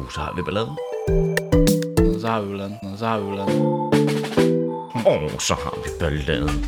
Så har vi balladen. Så har vi balladen. Så har vi balladen. Så har vi balladen.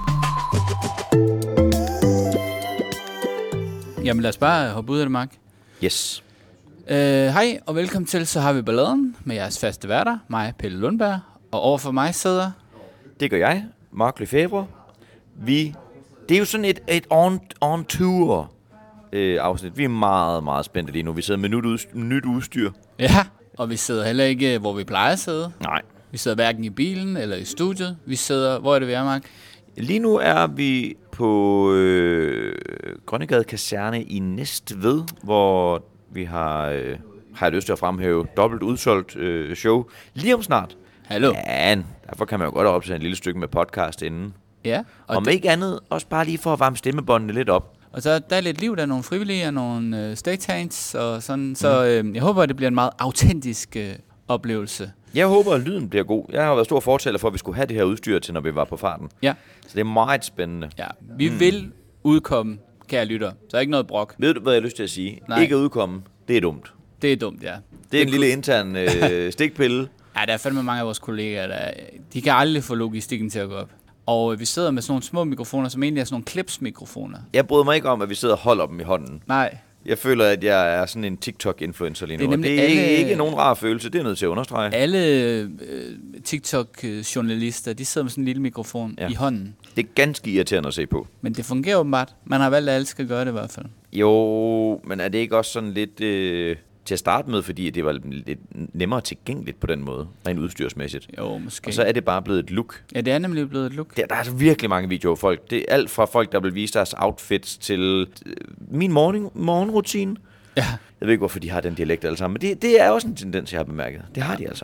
Jamen lad os bare hoppe ud af det, Mark. Yes. Hej og velkommen til Så har vi balladen med jeres faste værter, mig, Pelle Lundberg. Og overfor mig sidder... Det gør jeg, Mark Lefebvre. Det er jo sådan et on-tour afsnit. Vi er meget, meget spændte lige nu. Vi sidder med nyt udstyr. Ja, og vi sidder heller ikke, hvor vi plejer at sidde. Nej. Vi sidder hverken i bilen eller i studiet. Vi sidder... Hvor er det, vi er, Mark? Lige nu er vi på Grønnegade Kaserne i Næstved, hvor vi har jeg lyst til at fremhæve dobbelt udsolgt show lige om snart. Hallo. Ja, derfor kan man jo godt optage en lille stykke med podcast inden. Ja. Og om ikke andet, også bare lige for at varme stemmebåndene lidt op. Og så der er lidt liv, der er nogle frivillige og nogle stagehands og sådan. Så jeg håber, at det bliver en meget autentisk oplevelse. Jeg håber, at lyden bliver god. Jeg har været stor fortaler for, at vi skulle have det her udstyr til, når vi var på farten. Ja. Så det er meget spændende. Ja, vi vil udkomme, kære lytter. Så ikke noget brok. Ved du, hvad jeg har lyst til at sige? Nej. Ikke at udkomme, det er dumt. Det er dumt, ja. Det er en lille intern stikpille. Ja, der er fandme mange af vores kollegaer, de kan aldrig få logistikken til at gå op. Og vi sidder med sådan nogle små mikrofoner, som egentlig er sådan nogle klipsmikrofoner. Jeg bryder mig ikke om, at vi sidder og holder dem i hånden. Nej. Jeg føler, at jeg er sådan en TikTok-influencer lige nu. Det er og det er ikke nogen rar følelse, det er jeg nødt til at understrege. Alle TikTok-journalister, de sidder med sådan en lille mikrofon i hånden. Det er ganske irriterende at se på. Men det fungerer åbenbart. Man har valgt, at alle skal gøre det i hvert fald. Jo, men er det ikke også sådan lidt til at starte med, fordi det var lidt nemmere tilgængeligt på den måde, rent udstyrsmæssigt? Jo, måske. Og så er det bare blevet et look. Ja, det er nemlig blevet et look. Der er altså virkelig mange videoer af folk. Det er alt fra folk, der vil vise deres outfits til min morgenrutine. Ja. Jeg ved ikke, hvorfor de har den dialekt alle sammen, men det er også en tendens, jeg har bemærket. Det har de altså.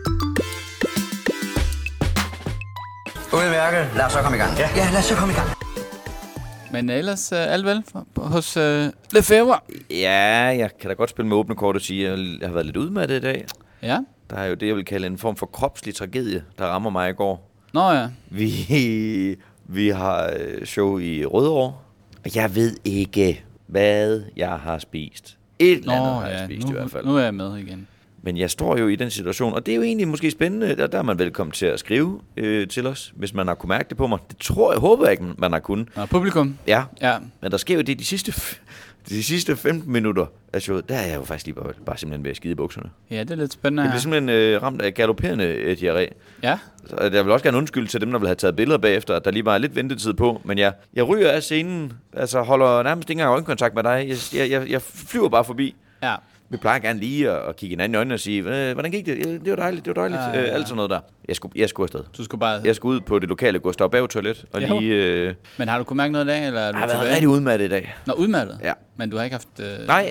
Udmærket. Lad os så komme i gang. Ja, lad os så komme i gang. Men ellers alt vel hos Lefebvre. Ja, jeg kan da godt spille med åbne kort og sige, at jeg har været lidt udmattet i dag. Ja. Der er jo det, jeg vil kalde en form for kropslig tragedie, der rammer mig i går. Nå ja. Vi har show i Rødovre, og jeg ved ikke, hvad jeg har spist. Et eller andet har jeg spist i hvert fald. Nu er jeg med igen. Men jeg står jo i den situation, og det er jo egentlig måske spændende, der er man velkommen til at skrive til os, hvis man har kunnet mærke det på mig. Det håber jeg ikke, man har kunnet. Nå, publikum? Ja, Ja. Men der sker jo det de sidste 15 minutter af showet, der er jeg jo faktisk lige bare simpelthen ved at skide i bukserne. Ja, det er lidt spændende. Jeg bliver simpelthen ramt af galopperende diarré. Ja. Så jeg vil også gerne undskylde til dem, der vil have taget billeder bagefter, at der lige var lidt ventetid på. Men jeg ryger af scenen, altså holder nærmest ikke engang øjenkontakt med dig. Jeg flyver bare forbi. Ja. Vi plejer gerne lige at kigge hinanden i øjnene og sige, hvordan gik det? Det var dejligt, det var dejligt. Ja. Alt sådan noget der. Jeg skulle afsted. Du skulle bare... Jeg skulle ud på det lokale Gustav Berg toilet og lige... Men har du kunnet mærke noget i dag, eller er du jeg har været rigtig udmattet i dag. Nå, udmattet? Ja. Men du har ikke haft... Nej,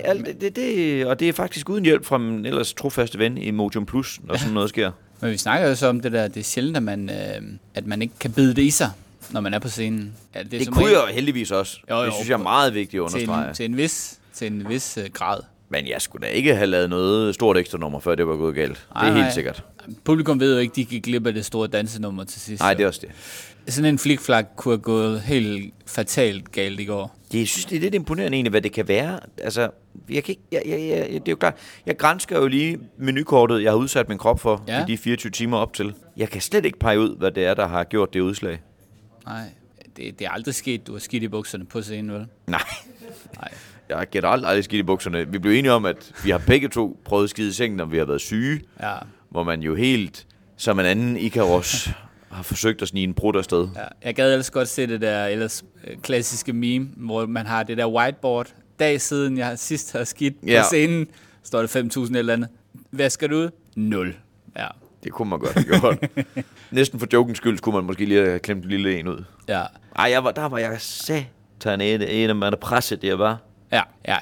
og det er faktisk uden hjælp fra min ellers trofaste ven i Motion Plus, når sådan noget sker. Men vi snakker jo så om det der, det er sjældent, at man ikke kan bide det i sig, når man er på scenen. Ja, det kunne jeg heldigvis også. Jo, det synes jeg er meget vigtigt at understrege. Til en vis grad. Men jeg skulle da ikke have lavet noget stort ekstra nummer, før det var gået galt. Det er helt sikkert. Publikum ved jo ikke, de gik glip af det store dansenummer til sidst. Nej, det er også det. Sådan en flikflak kunne have gået helt fatalt galt i går. Jeg synes, det er lidt imponerende egentlig, hvad det kan være. Altså, det er jo klart. Jeg gransker jo lige menukortet, jeg har udsat min krop for i de 24 timer op til. Jeg kan slet ikke pege ud, hvad det er, der har gjort det udslag. Nej, det er aldrig sket, du har skidt i bukserne på scenen, vel? Nej. Jeg har generelt aldrig skidt i bukserne. Vi blev enige om, at vi har begge to prøvet skide i sengen, når vi har været syge. Ja. Hvor man jo helt, som en anden Ikaros, har forsøgt at snige en brud afsted. Ja. Jeg gad ellers godt se det der ellers klassiske meme, hvor man har det der whiteboard. Dag siden jeg sidst har skidt på scenen, står det 5.000 eller andet. Hvad skal du ud? 0. Ja. Det kunne man godt have gjort. Næsten for jokens skyld skulle man måske lige have klemt en lille en ud. Ja. Ej, der var jeg satane en af mig, der presset det, jeg var. Ja.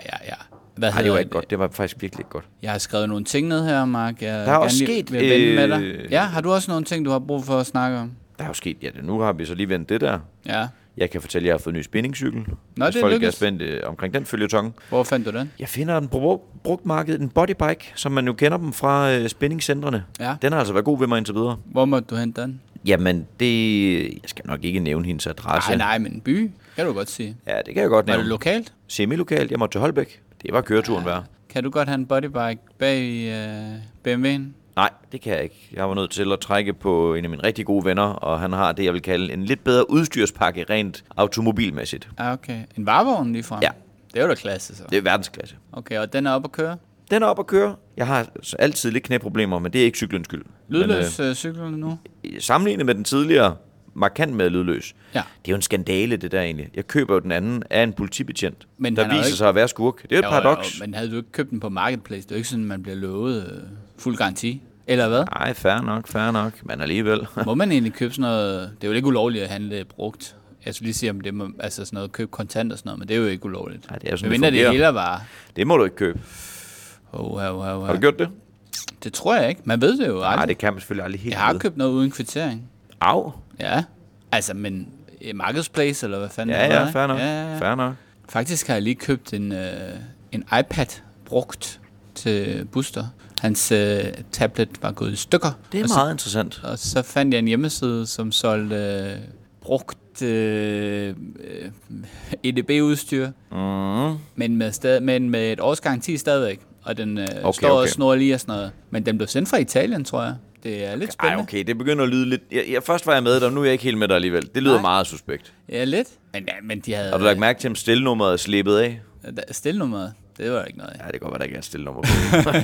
Nej, det var ikke godt. Det var faktisk virkelig ikke godt. Jeg har skrevet nogle ting ned her, Mark. Der er også sket... med dig. Ja, har du også nogle ting, du har brug for at snakke om? Der er jo sket... Ja, nu har vi så lige vendt det der. Ja. Jeg kan fortælle, at jeg har fået en ny spændingscykel. Nå, det folk er spændt omkring den føljeton. Hvor fandt du den? Jeg finder den på brugtmarkedet, en bodybike, som man jo kender dem fra spændingscentrene. Ja. Den har altså været god ved mig indtil videre. Hvor må du hente den? Jamen, jeg skal nok ikke nævne hendes adresse. Nej, men en by, kan du godt sige. Ja, det kan jeg godt nævne. Var det lokalt? Semi-lokalt. Jeg måtte til Holbæk. Det var køreturen værd. Kan du godt have en bodybike bag BMW'en? Nej, det kan jeg ikke. Jeg var nødt til at trække på en af mine rigtig gode venner, og han har det, jeg vil kalde en lidt bedre udstyrspakke, rent automobilmæssigt. Okay. En varevogn lige frem? Ja. Det er jo da klasse, så. Det er verdensklasse. Okay, og den er oppe at køre? Den er oppe at køre. Jeg har altid lidt knæproblemer, men det er ikke cyklens skyld. Lydløs cyklerne nu? Sammenlignet med den tidligere, markant med lydløs. Ja. Det er jo en skandale, det der egentlig. Jeg køber jo den anden af en politibetjent, men der viser sig at være skurk. Det er et paradoks. Men havde du ikke købt den på Marketplace? Det er jo ikke sådan, man bliver lovet fuld garanti. Eller hvad? Nej, fair nok. Men alligevel. Må man egentlig købe sådan noget? Det er jo ikke ulovligt at handle brugt. Jeg skulle lige sige, om det må, altså sådan noget, købe kontant og sådan noget, men det er jo ikke ulovligt. Nej, det er jo sådan, men det hele var. Det må du ikke købe. Har du gjort det? Det tror jeg ikke. Man ved det jo aldrig. Nej, det kan man selvfølgelig aldrig helt. Jeg har købt noget uden kvittering. Au. Ja. Altså, men Marketplace, eller hvad fanden? Ja, fair nok. Faktisk har jeg lige købt en iPad brugt til Buster. Hans tablet var gået i stykker. Det er meget interessant. Og så fandt jeg en hjemmeside, som solgte brugt EDB-udstyr, men med et års garanti stadigvæk. Og den står og snor lige og sådan noget. Men den blev sendt fra Italien, tror jeg. Det er lidt spændende. Okay, det begynder at lyde lidt. Først var jeg med dig, nu er jeg ikke helt med dig alligevel. Det lyder meget suspekt. Ja, lidt. Men de havde... Har du lagt mærke til, om stilnummeret er slippet af? Stilnummeret? Det var ikke noget. Ja, det kan godt være, der ikke er stilnummer på.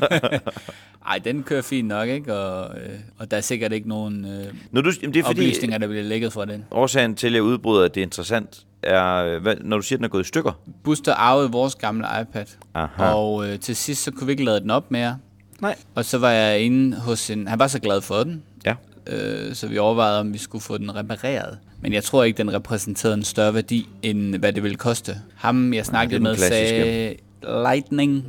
Ej, den kører fint nok, ikke? Og der er sikkert ikke nogen det er oplysninger, der bliver lækket fra den. Årsagen til, at jeg udbryder, at det er interessant, er, når du siger, at den er gået i stykker. Buster arvede vores gamle iPad. Aha. Og til sidst, så kunne vi ikke lade den op mere. Nej. Og så var jeg inde hos han var så glad for den. Ja. Så vi overvejede, om vi skulle få den repareret. Men jeg tror ikke, den repræsenterede en større værdi, end hvad det ville koste. Ham, jeg snakkede med, sagde Lightning,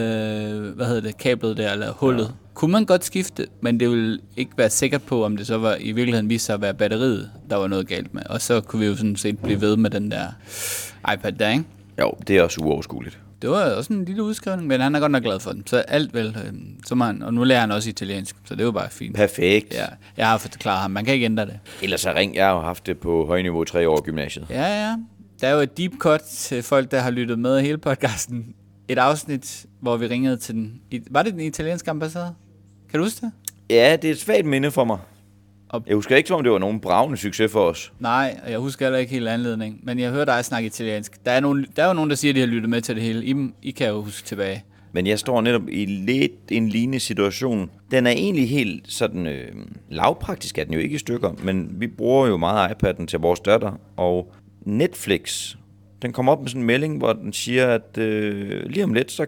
kablet der, eller hullet. Ja. Kunne man godt skifte, men det ville ikke være sikker på, om det så var i virkeligheden viste sig at være batteriet, der var noget galt med. Og så kunne vi jo sådan set blive ved med den der iPad der, ikke? Jo, det er også uoverskueligt. Det var også en lille udskrivning, men han er godt nok glad for den. Så alt vel, og nu lærer han også italiensk, så det er jo bare fint. Perfekt. Ja, jeg har forklaret ham, man kan ikke ændre det. Ellers har jeg har jo haft det på højniveau 3 år i gymnasiet. Ja. Der er jo et deep cut til folk, der har lyttet med hele podcasten. Et afsnit, hvor vi ringede til den... Var det den italienske ambassade? Kan du huske det? Ja, det er et svagt minde for mig. Jeg husker ikke, om det var nogen bravende succes for os. Nej, og jeg husker heller ikke helt anledning. Men jeg hører dig snakke italiensk. Der er jo nogen, der siger, at de har lyttet med til det hele. I kan jo huske tilbage. Men jeg står netop i lidt en lignende situation. Den er egentlig helt sådan lavpraktisk, er den jo ikke i stykker. Men vi bruger jo meget iPad'en til vores datter. Og Netflix, den kommer op med sådan en melding, hvor den siger, at lige om lidt,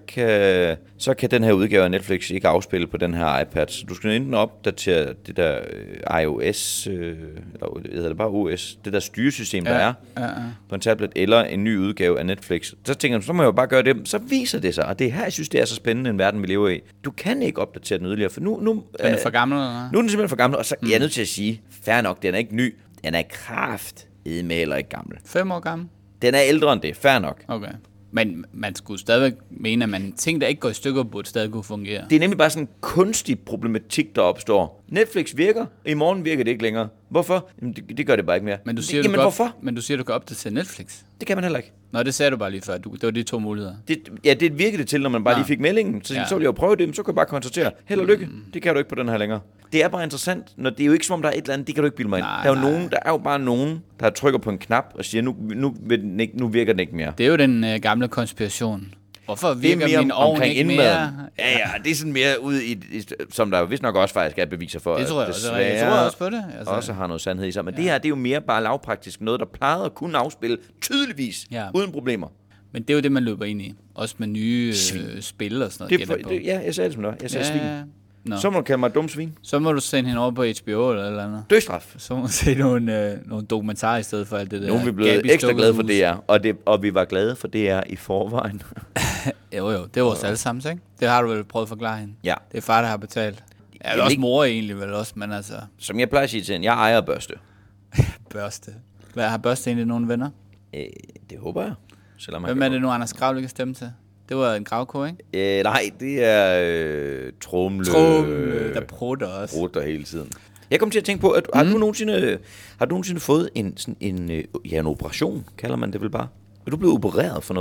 så kan den her udgave af Netflix ikke afspille på den her iPad. Så du skal enten opdatere det der iOS, eller hedder det bare OS, det der styresystem, der er på en tablet, eller en ny udgave af Netflix. Så tænker jeg, så må jeg jo bare gøre det. Så viser det sig, og det er her, jeg synes, det er så spændende, en verden, vi lever i. Du kan ikke opdatere den yderligere, for nu den er for gammel, eller? Nu er den simpelthen for gammel, og så jeg er nødt til at sige, fair nok, den er ikke ny. Den er kraftedme heller ikke gammel. 5 år gammel? Den er ældre end det, fair nok. Okay. Men man skulle stadigvæk mene, at ting, der ikke går i stykker, burde stadig kunne fungere. Det er nemlig bare sådan en kunstig problematik, der opstår. Netflix virker, i morgen virker det ikke længere. Hvorfor? Jamen, det gør det bare ikke mere. Men du siger, hvorfor? Men du siger, du kan opdatere Netflix. Det kan man heller ikke. Nå, det sagde du bare lige før. Det var de 2 muligheder. Det virkede det til, når man bare lige fik meldingen. Så ville jeg jo prøve det, så kan jeg bare konstatere. Held og lykke. Det kan du ikke på den her længere. Det er bare interessant, når det er jo ikke som om, der er et eller andet, det kan du ikke bilde mig ind. Der er jo bare nogen, der trykker på en knap og siger, nu virker den ikke mere. Det er jo den gamle konspiration. Hvorfor virker min ovn ikke mere? Ja, det er sådan mere ud i, som der vist nok også faktisk er beviser for. Det tror jeg også. Jeg tror også på det. Altså, også har noget sandhed i sig. Men det her, det er jo mere bare lavpraktisk noget, der plejede at kunne afspille tydeligvis, uden problemer. Men det er jo det, man løber ind i. Også med nye spil og sådan noget. Jeg sagde det som noget. Jeg sagde svin. Så må du kalde mig et dumt svin. Så må du sende hende over på HBO eller andet. Dødsstraf. Så må du se nogle dokumentarer i stedet for alt det der. Nu er vi blevet ekstra glade for DR, og vi var glade for DR i forvejen. jo, det er vores allesammens, ikke? Det har du vel prøvet at forklare hende. Ja. Det er far, der har betalt. Ja, det er også mor egentlig vel også, men altså... Som jeg plejer at sige til hende, jeg ejer Børste. Børste. Hvad har Børste egentlig nogle venner? Det håber jeg. Hvem er det nu, Anders Gravl kan stemme til? Det var en gravko, ikke? Nej, det er Tromle, der prutter også. Prutter hele tiden. Jeg kom til at tænke på, at har du nogensinde fået en operation, kalder man det vel bare? Er du blevet opereret for noget?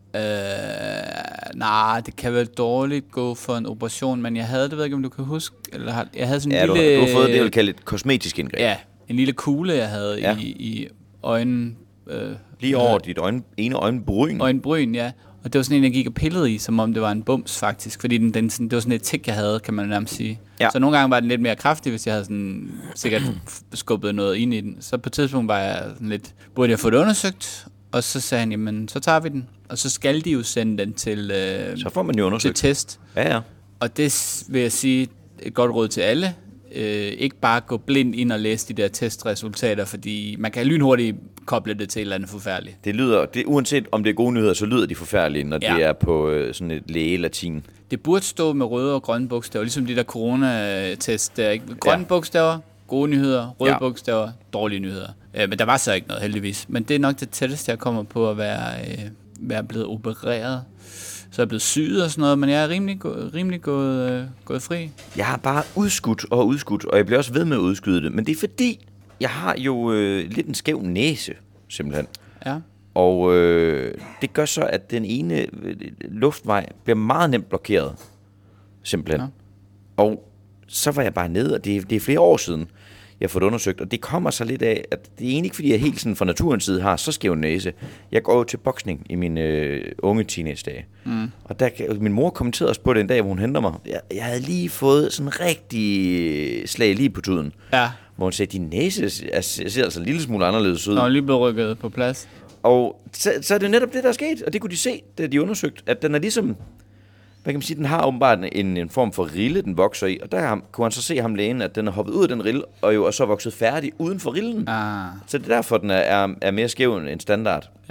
Nej, det kan vel dårligt gå for en operation, men jeg havde det, ved ikke, om du kan huske. Eller jeg havde sådan en lille... du har fået det, jeg vil kalde et kosmetisk indgreb. Ja, en lille kugle, jeg havde i øjnen. Lige over dit ene øjenbryn. Øjenbryn, ja. Og det var sådan en, jeg gik og pillede i, som om det var en bums, faktisk. Fordi det var sådan et tik, jeg havde, kan man nærmest sige. Ja. Så nogle gange var den lidt mere kraftig, hvis jeg havde sådan sikkert skubbet noget ind i den. Så på et tidspunkt var jeg sådan lidt, burde jeg få det undersøgt? Og så sagde han, jamen, så tager vi den. Og så skal de jo sende den til, så får man jo undersøgt. Til test. Ja. Og det vil jeg sige, et godt råd til alle. Ikke bare gå blind ind og læse de der testresultater, fordi man kan lynhurtigt koble det til et eller andet forfærdeligt. Uanset om det er gode nyheder, så lyder de forfærdelige, når det er på sådan et lægelatin. Det burde stå med røde og grønne bogstaver, ligesom de der coronatest der, ikke? Grønne bogstaver, gode nyheder, røde bogstaver, dårlige nyheder. Men der var så ikke noget, heldigvis. Men det er nok det tætteste, jeg kommer på at være blevet opereret. Så er jeg blevet syet og sådan noget, men jeg er rimelig gået fri. Jeg har bare udskudt, og jeg bliver også ved med at udskyde det. Men det er fordi, jeg har jo lidt en skæv næse, simpelthen. Ja. Og det gør så, at den ene luftvej bliver meget nemt blokeret, simpelthen. Ja. Og så var jeg bare nede, og det er flere år siden, jeg har fået undersøgt, og det kommer så lidt af, at det er egentlig ikke, fordi jeg helt sådan fra naturens side har så skæv næse. Jeg går jo til boksning i mine unge teenage-dage. Og min mor kommenterede også på det en dag, hvor hun henter mig. Jeg havde lige fået sådan en rigtig slag lige på tuden. Ja. Hvor hun sagde, din næse ser altså en lille smule anderledes ud. Nå, lige blevet rykket på plads. Og så er det netop det, der er sket, og det kunne de se, da de undersøgte, at den er ligesom... Hvad kan man sige, den har åbenbart en form for rille, den vokser i, og der kunne han så se ham lægen, at den er hoppet ud af den rille, og jo er så vokset færdig uden for rillen. Så det er derfor, den er mere skæv end standard. Ja.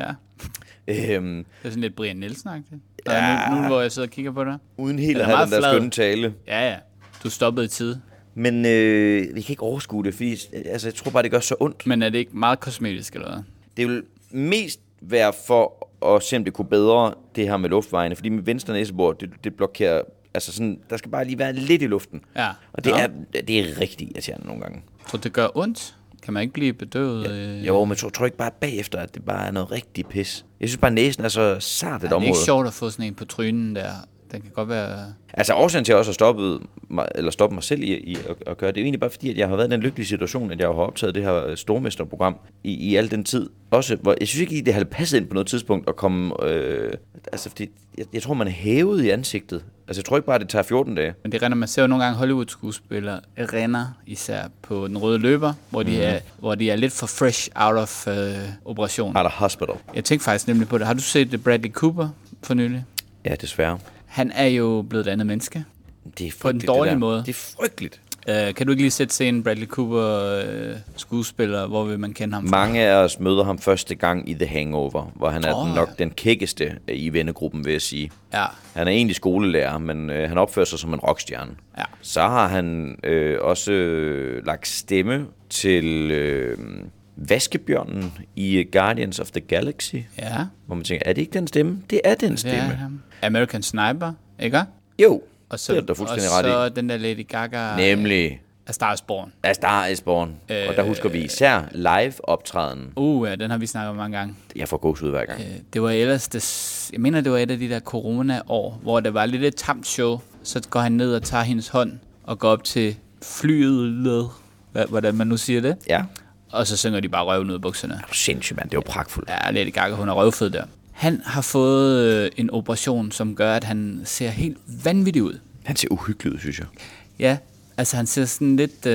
Det er sådan lidt Brian Nielsen-agtigt. Ja. Nu hvor jeg sidder og kigger på dig. Uden helt at have den der skønne tale. Ja. Du stoppede i tide. Men vi kan ikke overskue det, fordi jeg tror bare, det gør så ondt. Men er det ikke meget kosmetisk, eller hvad? Det vil mest være for at se, om det kunne bedre det her med luftvejene, fordi med venstre næsebor, det blokerer, altså sådan, der skal bare lige være lidt i luften. Ja. Og det er rigtig irriterende nogle gange. Tror det gør ondt? Kan man ikke blive bedøvet? Jo, men jeg tror ikke bare bagefter, at det bare er noget rigtig pis. Jeg synes bare, næsen er så sart et område. Det er ikke sjovt at få sådan en på trynen der. Den kan godt være... Altså årsagen til at jeg også har stoppet mig selv i at gøre det, er egentlig bare fordi, at jeg har været i den lykkelige situation, at jeg har optaget det her stormesterprogram i al den tid. Også, hvor jeg synes ikke, det havde passet ind på noget tidspunkt at komme... fordi jeg tror, man er hævet i ansigtet. Altså jeg tror ikke bare, det tager 14 dage. Men det render, man ser jo nogle gange Hollywood-skuespillere render især på den røde løber, hvor de er lidt for fresh out of operation. Out of hospital. Jeg tænkte faktisk nemlig på det. Har du set Bradley Cooper for nylig? Ja, desværre. Han er jo blevet et andet menneske. Det er frygteligt, på en dårlig måde. Det er frygteligt. Kan du ikke lige sætte scenen Bradley Cooper skuespiller, hvor vil man kende ham fra? Mange af os møder ham første gang i The Hangover, hvor han er nok den kækkeste i vennegruppen, vil jeg sige. Ja. Han er egentlig skolelærer, men han opfører sig som en rockstjerne. Ja. Så har han også lagt stemme til vaskebjørnen i Guardians of the Galaxy. Ja. Hvor man tænker, er det ikke den stemme? Det er den stemme. Ja, American Sniper, ikke? Jo. Og så, det og så den der Lady Gaga... Nemlig... A Star is Born. A Star is Born. Og der husker vi især live-optræden. Ja, den har vi snakket om mange gange. Jeg får gåsehud hver gang. Det var ellers... Jeg mener, det var et af de der corona-år, hvor der var lidt et tamt show. Så går han ned og tager hendes hånd og går op til flyet, hvordan man nu siger det. Ja. Og så synger de bare røven ud af bukserne. Sindssygt, mand. Det var pragtfuldt. Ja, Lady Gaga, hun er røvfed der. Han har fået en operation, som gør, at han ser helt vanvittig ud. Han ser uhyggelig ud, synes jeg. Ja, altså han ser sådan lidt...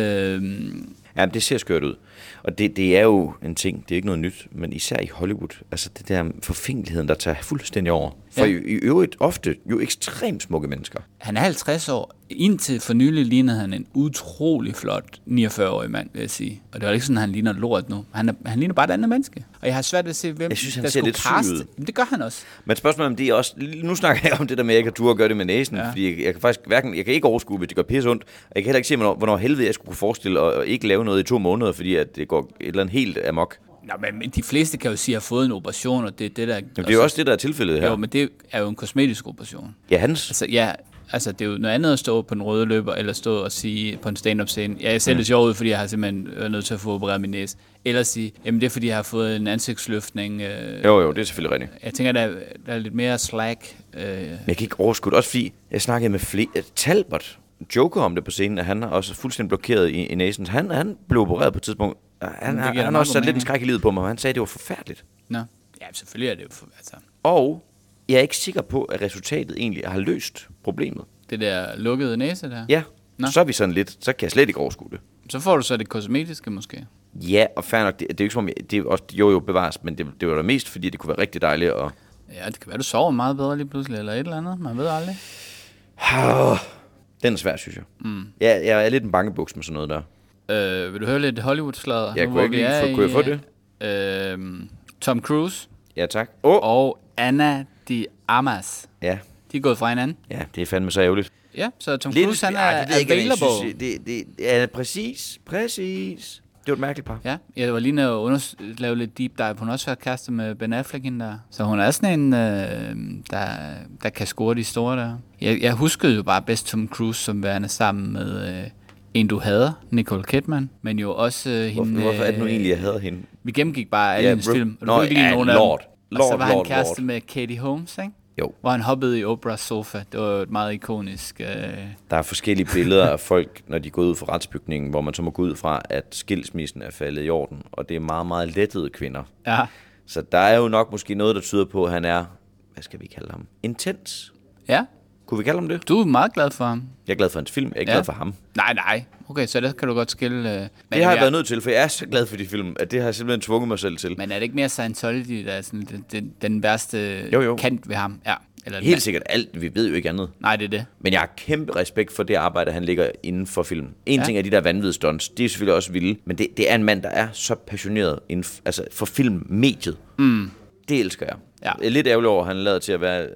Ja, det ser skørt ud. Og det er jo en ting, det er ikke noget nyt, men især i Hollywood, altså det der forfængeligheden, der tager fuldstændig over. For i øvrigt ofte jo ekstremt smukke mennesker. Han er 50 år. Indtil for nylig lignede han en utrolig flot 49-årig mand, vil jeg sige. Og det var ikke sådan, at han ligner lort nu. Han ligner bare et andet menneske. Og jeg har svært ved at se, hvem jeg synes, han der ser skulle lidt kaste. syg ud. Men det gør han også. Men spørgsmålet om det er også... Nu snakker jeg om det der med, at jeg kan turde gøre det med næsen. Ja. Fordi jeg kan faktisk jeg kan ikke overskue, hvis det går pisse ondt. Jeg kan heller ikke se, hvornår helvede jeg skulle kunne forestille at ikke lave noget i 2 måneder, fordi at det går et eller andet helt amok. Nå, men de fleste kan jo sige, at har fået en operation, og det er det, der... Jamen, det er jo også det, der er tilfældet her. Jo, men det er jo en kosmetisk operation. Ja, hans. Altså, ja, Altså, det er jo noget andet at stå på den røde løber, eller stå og sige på en stand-up scene, jeg ser lidt sjov ud, fordi jeg har simpelthen været nødt til at få opereret min næse. Eller sige, jamen det er fordi, jeg har fået en ansigtsløftning. Jo, det er selvfølgelig rigtigt. Jeg tænker, der er lidt mere slack. Men jeg kan ikke overskue det, også fordi jeg snakkede med Talbot, joker om det på scenen, at han er også fuldstændig blokeret i næsen. Han blev opereret på et tidspunkt. Han har også sat lidt en skræk i livet på mig, og han sagde, at det var forfærdeligt. Nå, ja, selvfølgelig er det jo altså. Og jeg er ikke sikker på, at resultatet egentlig har løst problemet. Det der lukkede næse der? Ja, så er vi sådan lidt, så kan jeg slet ikke overskue det. Så får du så det kosmetiske måske? Ja, og fair nok, det er jo ikke som om, det er også, jo bevares, men det var da mest, fordi det kunne være rigtig dejligt. Og ja, det kan være, du sover meget bedre lige pludselig, eller et eller andet, man ved aldrig. Den er svær, synes jeg. Ja, jeg er lidt en bangebuks med sådan noget der. Vil du høre lidt Hollywood-sladder? Ja, kunne jeg få det? Tom Cruise. Ja, tak. Og Ana de Armas. Ja. De er gået fra hinanden. Ja, det er fandme så ærgerligt. Ja, så Tom Cruise, han er available. Det er præcis. Det var et mærkeligt par. Ja, jeg var lige nede at lave lidt deep dive. Hun har også været kæreste med Ben Affleck hende der. Så hun er sådan en, der kan score de store der. Jeg huskede jo bare bedst Tom Cruise som værende sammen med en, du hader, Nicole Kidman. Men jo også hende... Hvorfor er det nu egentlig, jeg hader hende? Vi gennemgik bare alle hendes film. Og du kunne ikke lide nogen af dem. Og så var han kæreste med Katie Holmes, ikke? Jo. Hvor han hoppede i Oprahs sofa. Det var et meget ikonisk... Der er forskellige billeder af folk, når de går ud fra retsbygningen, hvor man så må gå ud fra, at skilsmissen er faldet i orden. Og det er meget, meget lettede kvinder. Ja. Så der er jo nok måske noget, der tyder på, at han er... Hvad skal vi kalde ham? Intens. Ja. Kunne vi kalde ham det? Du er meget glad for ham. Jeg er glad for hans film. Jeg er ikke glad for ham. Nej. Okay, så det kan du godt skille... det har jeg været nødt til, for jeg er så glad for de film, at det har jeg simpelthen tvunget mig selv til. Men er det ikke mere Scientology, der er sådan den værste kant ved ham? Ja. Eller helt sikkert alt. Vi ved jo ikke andet. Nej, det er det. Men jeg har kæmpe respekt for det arbejde, han ligger inden for film. En ting er de der vanvittige stunts. Det er selvfølgelig også vilde. Men det er en mand, der er så passioneret for filmmediet. Det elsker jeg. Ja. Jeg er lidt ærgerlig over, at han lader til at være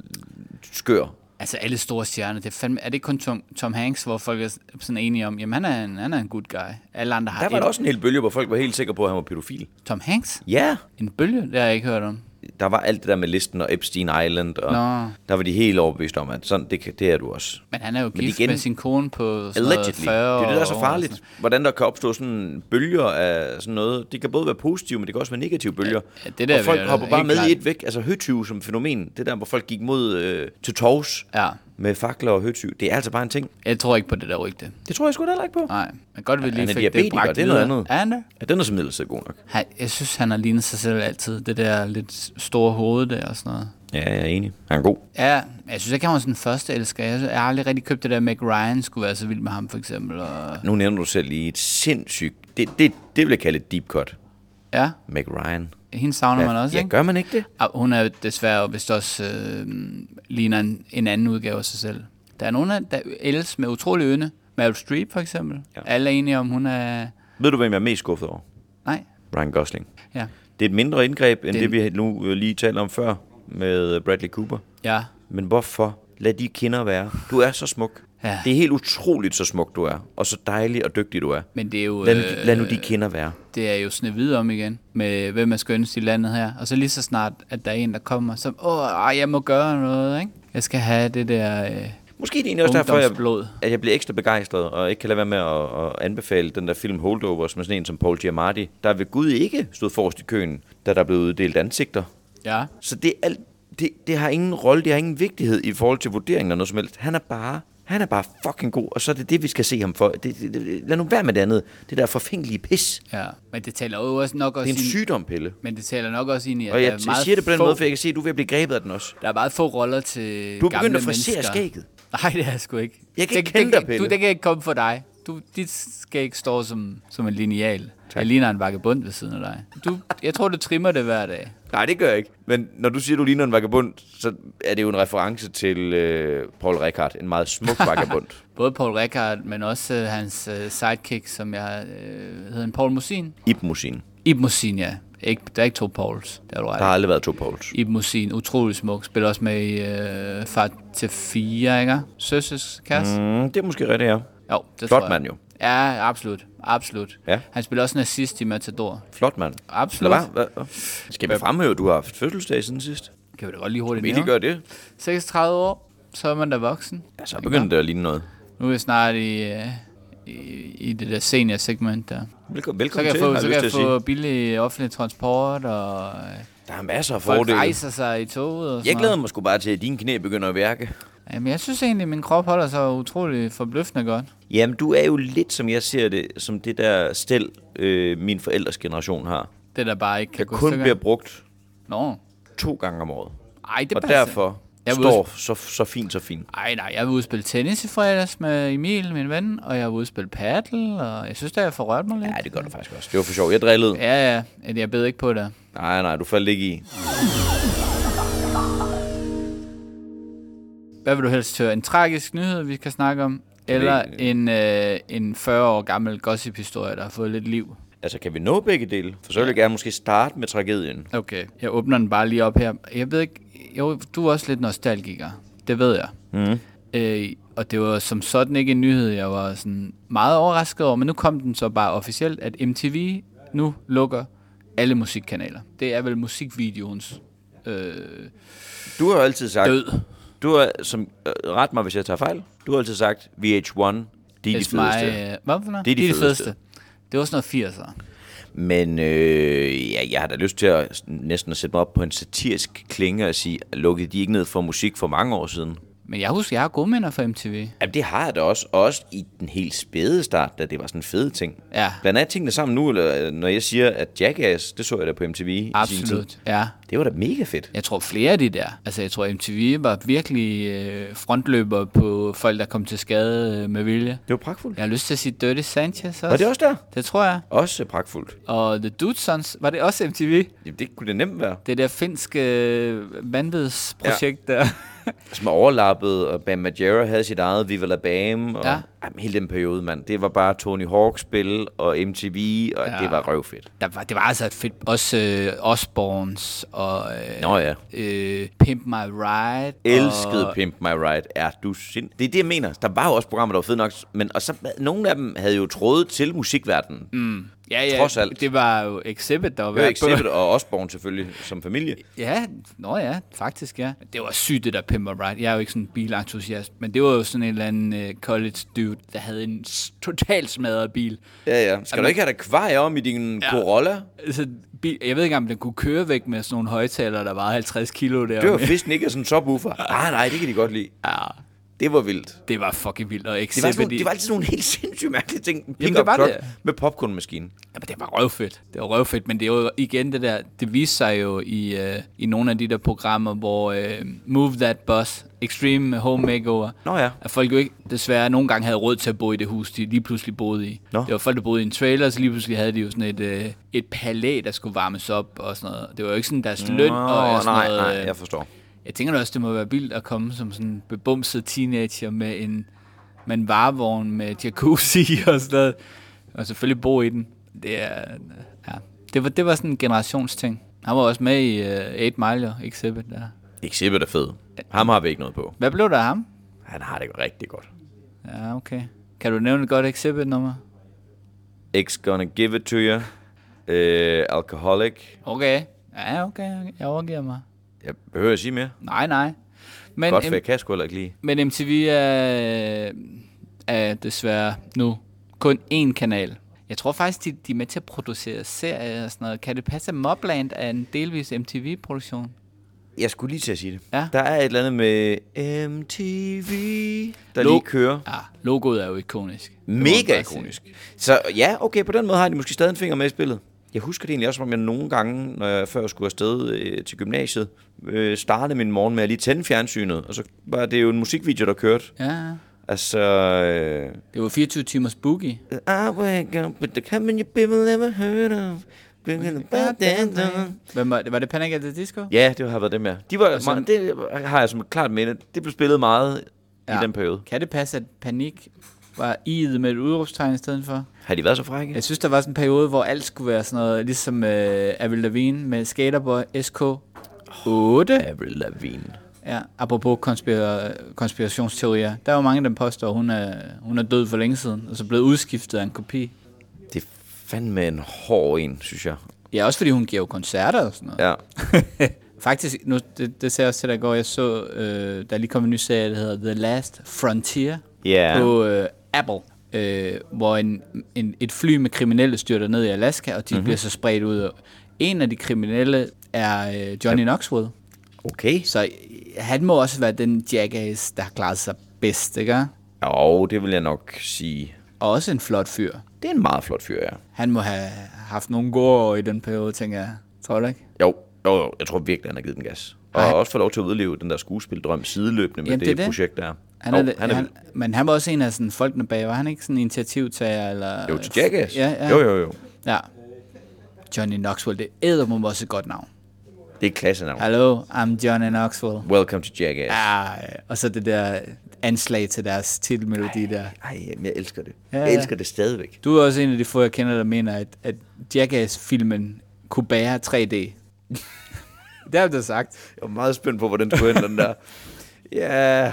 skør. Altså alle store stjerner, er det ikke kun Tom Hanks, hvor folk er sådan enige om, jamen han er en good guy. Alle andre har der var der også en hel bølge, hvor folk var helt sikre på, at han var pædofil. Tom Hanks? Ja. En bølge? Det har jeg ikke hørt om. Der var alt det der med listen og Epstein Island, og der var de helt overbevist om, at sådan, det er du også. Men han er jo gift med sin kone på sådan noget 40 år. Det er det, der er så farligt. Hvordan der kan opstå sådan bølger af sådan noget. Det kan både være positive, men det kan også være negative bølger. Ja, det der, og folk hopper bare med i et væk. Altså høtyve som fænomen. Det der, hvor folk gik mod til tovs med fakler og høtyve. Det er altså bare en ting. Jeg tror ikke på det der rygte. Det tror jeg sgu da heller ikke på. Nej, men godt vi lige fik det bragt. Det er noget andet. Er han det? Ja, den er som middelset god nok. Jeg synes, han har lignet sig selv altid. Det der lidt store hoved der og sådan noget. Ja, jeg er enig. Han er god. Ja, jeg synes ikke, han var sådan den første elsker. Jeg har aldrig rigtig købt det der, Meg Ryan skulle være så vild med ham, for eksempel. Og... Nu nævner du selv lige et sindssygt... Det vil jeg kalde et deep cut. Ja. Meg Ryan. Hende savner man også, ikke? Ja, gør man ikke det? Hun er desværre vist også ligner en anden udgave af sig selv. Der er nogen, der ældes med utrolig ynde. Meryl Streep, for eksempel. Ja. Alle er enige om, hun er... Ved du, hvem jeg er mest skuffet over? Nej. Ryan Gosling. Ja. Det er et mindre indgreb, end det vi nu lige talte om før med Bradley Cooper. Ja. Men hvorfor? Lad de kinder være. Du er så smuk. Ja. Det er helt utroligt, så smuk du er. Og så dejlig og dygtig du er. Men det er jo... Lad nu de kinder være. Det er jo Snehvide om igen, med hvem er skønnest i landet her. Og så lige så snart, at der er en, der kommer, så... jeg må gøre noget, ikke? Jeg skal have det der... Måske det er egentlig også derfor, at jeg bliver ekstra begejstret, og ikke kan lade være med at anbefale den der film Holdovers med sådan en som Paul Giamatti, der ved Gud ikke stod forrest i køen, da der blev uddelt ansigter. Ja. Så det har ingen rolle, det har ingen vigtighed i forhold til vurderingen eller noget som helst. Han er bare fucking god, og så er det vi skal se ham for. Lad nu være med det andet. Det der forfængelige pis. Ja, men det taler jo også nok også... Det er en sygdom, Pelle. Men det taler nok også ind i, at og jeg siger det på den måde, for jeg kan se, at du er ved at blive grebet af den også. Der er meget få roller til gamle mennesker. Du er begyndt at frisere skægget. Nej, det er jeg sgu ikke. Jeg kan ikke kende dig, Pelle. Det kan ikke komme for dig. Dit skæg står som en lineal. Jeg ligner en vagabond ved siden af dig. Jeg tror, du trimmer det hver dag. Nej, det gør jeg ikke. Men når du siger, du ligner en vagabond, så er det jo en reference til Paul Rickard. En meget smuk vagabond. Både Paul Rickard, men også hans sidekick, som hedder en Paul Musin. Ib Musin. Ib Musin, ja. Der er ikke to Pauls. Der har aldrig været to Pauls. Ib Musin, utrolig smuk. Spiller også med i Far til 4, ikke? Søsses kæreste. Det er måske rigtigt, ja. Jo, det flot mand jo. Ja, absolut. Ja. Han spiller også nazist i Matador. Flot mand. Absolut. Hvad? Skal vi fremhæve, at du har haft fødselsdag siden sidst? Kan vi da godt lige hurtigt nævne. Gør det. 36 år. Så er man da voksen. Ja, så begynder det at ligne noget. Nu er vi snart i det der senior-segment der. Velkommen så kan jeg få billig offentlig transport, og der er masser af folk fordele. rejser sig i toget. Og jeg glæder mig sgu bare til, at dine knæ begynder at virke. Jamen, jeg synes egentlig, at min krop holder sig utrolig forbløffende godt. Jamen, du er jo lidt, som jeg ser det, som det der stel, min forældres generation har. Det der bare ikke kan gå kun bliver brugt 2 gange om året. Ej, det og passer. Derfor står så fint. Nej, jeg vil udspille tennis i fredags med Emil, min ven, og jeg vil udspille paddle, og jeg synes, det har forrørt mig lidt. Ja, det gør du faktisk også. Det var for sjov. Jeg drillede. Ja, jeg bed ikke på det. Nej, du faldt ikke i. Hvad vil du helst høre? En tragisk nyhed, vi kan snakke om? Eller en 40 år gammel gossip-historie, der har fået lidt liv? Altså, kan vi nå begge dele? For så vil jeg gerne måske starte med tragedien. Okay, jeg åbner den bare lige op her. Jeg ved ikke, jo, du er også lidt nostalgiker. Det ved jeg. Og det var som sådan ikke en nyhed, jeg var sådan meget overrasket over. Men nu kom den så bare officielt, at MTV nu lukker alle musikkanaler. Det er vel musikvideoens du har altid sagt død. Du har, ret mig, hvis jeg tager fejl. Du har altid sagt, VH1, de er de fedeste. Hvad for noget? Det er de fedeste. Det var sådan noget 80'er. Men jeg har da lyst til at næsten sætte mig op på en satirisk klinge og sige, lukkede de ikke ned for musik for mange år siden? Men jeg husker, jeg har gode minder fra MTV. Jamen, det har jeg da også. Også i den helt spæde start, da det var sådan en fed ting. Ja. Blandt andet tingene sammen nu, når jeg siger, at Jackass, det så jeg da på MTV. Absolut, i sin tid. ja. Det var da mega fedt. Jeg tror flere af de der. Altså, jeg tror, MTV var virkelig frontløber på folk, der kom til skade med vilje. Det var pragtfuldt. Jeg har lyst til at sige Dirty Sanchez også. Var det også der? Det tror jeg. Også pragtfuldt. Og The Dudesons, var det også MTV? Jamen, det kunne det nemt være. Det der finske vanvidsprojekt der. Som overlappede, og Bam Margera havde sit eget Viva La Bam, og hele den periode, mand. Det var bare Tony Hawk-spil og MTV, og det var røvfedt. Det var altså et fedt. Også Osbournes og Pimp My Ride. Elskede Pimp My Ride. Er du sind? Det er det, jeg mener. Der var jo også programmer, der var fedt nok, men og så nogle af dem havde jo trådet til musikverdenen. Ja, trods alt. Det var jo Exhibit, der var været på. Exhibit og Osbourne selvfølgelig, som familie. Ja, faktisk, ja. Det var sygt, det der Pimp My Ride. Jeg er jo ikke sådan en bilentusiast, men det var jo sådan en eller anden college dude, der havde en totalt smadret bil. Ja. Skal du ikke have dig kvar om i din Corolla? Altså, jeg ved ikke, om den kunne køre væk med sådan nogle højtalere, der var 50 kilo der. Det var fisk ikke sådan en subwoofer. Nej, det kan de godt lide. Ja. Det var vildt. Det var fucking vildt. Og det var altid nogle helt sindssygt mærkelige ting. Pick-up truck med popcornmaskinen. Jamen, det var røvfedt. Men det er jo igen det der, det viste sig jo i nogle af de der programmer, hvor Move That Bus, Extreme Home Makeover, at folk jo ikke desværre nogle gange havde råd til at bo i det hus, de lige pludselig boede i. Det var folk, der boede i en trailer, så lige pludselig havde de jo sådan et palæ, der skulle varmes op og sådan noget. Det var jo ikke sådan deres løn og sådan noget. Nej, jeg forstår. Jeg tænker også, det må være vildt at komme som sådan en bebumset teenager med en varevogn med jacuzzi og sådan noget, og selvfølgelig bo i den. Det var sådan en generationsting. Han var også med i 8 Mile og Exhibit der. Exhibit er fed. Ham har vi ikke noget på. Hvad blev der af ham? Han har det rigtig godt. Ja, okay. Kan du nævne et godt Exhibit-nummer? X Gonna Give It To You. Alcoholic. Okay. Ja, okay. Jeg overgiver mig. Jeg behøver at sige mere. Nej. Men godt, for jeg kan sgu heller ikke lide. Men MTV er desværre nu kun én kanal. Jeg tror faktisk, de er med til at producere serier og sådan noget. Kan det passe, at Mobland er en delvis MTV-produktion? Jeg skulle lige til at sige det. Ja. Der er et eller andet med MTV, der lige kører. Ja, logoet er jo ikonisk. Mega ikonisk. Så ja, okay, på den måde har de måske stadig en finger med i spillet. Jeg husker det egentlig også, som jeg nogle gange, når jeg før skulle afsted til gymnasiet, startede min morgen med at lige tænde fjernsynet, og så var det jo en musikvideo, der kørte. Ja. Altså... det var 24 timers boogie. I wake up with the company people never heard of. Var det Panic at the Disco? Ja, det har været dem, ja. Det har jeg som et klart minde. Det blev spillet meget i den periode. Kan det passe, at Panik var i'et med et udråbstegn i stedet for? Har de været så frække? Jeg synes, der var sådan en periode, hvor alt skulle være sådan noget, ligesom Avril Lavigne med Skaterboy SK8. Avril Lavigne. Ja, apropos konspirationsteorier. Der er jo mange, der påstår, hun er død for længe siden, og så blevet udskiftet af en kopi. Det er fandme en hård en, synes jeg. Ja, også fordi hun giver jo koncerter og sådan noget. Ja. Faktisk, nu, det ser jeg også til dig i går, jeg så, der lige kom en ny serie, der hedder The Last Frontier på Apple, hvor et fly med kriminelle styrter ned i Alaska, og de bliver så spredt ud. En af de kriminelle er Johnny Knoxville. Okay. Så han må også være den jackass, der har klaret sig bedst, ikke? Jo, det vil jeg nok sige. Og også en flot fyr. Det er en meget flot fyr, ja. Han må have haft nogle gode år i den periode, tænker jeg. Tror du ikke? Jo, jeg tror virkelig, han har givet den gas. Og også få lov til at udleve den der skuespildrøm sideløbende med det projekt der. Men han var også en af sådan folkene bag, var han ikke sådan en initiativtager? Eller, jo, til Jackass. Ja. Jo. Ja. Johnny Knoxville, det æder mig også et godt navn. Det er et klassenavn. Hello, I'm Johnny Knoxville. Welcome to Jackass. Og så det der anslag til deres titelmelodi der. Jeg elsker det. Jeg elsker det stadigvæk. Du er også en af de få, jeg kender, der mener, at Jackass-filmen kunne bære 3D. Det har du sagt. Jeg var meget spændt på, hvordan den skulle ende, den der. Ja,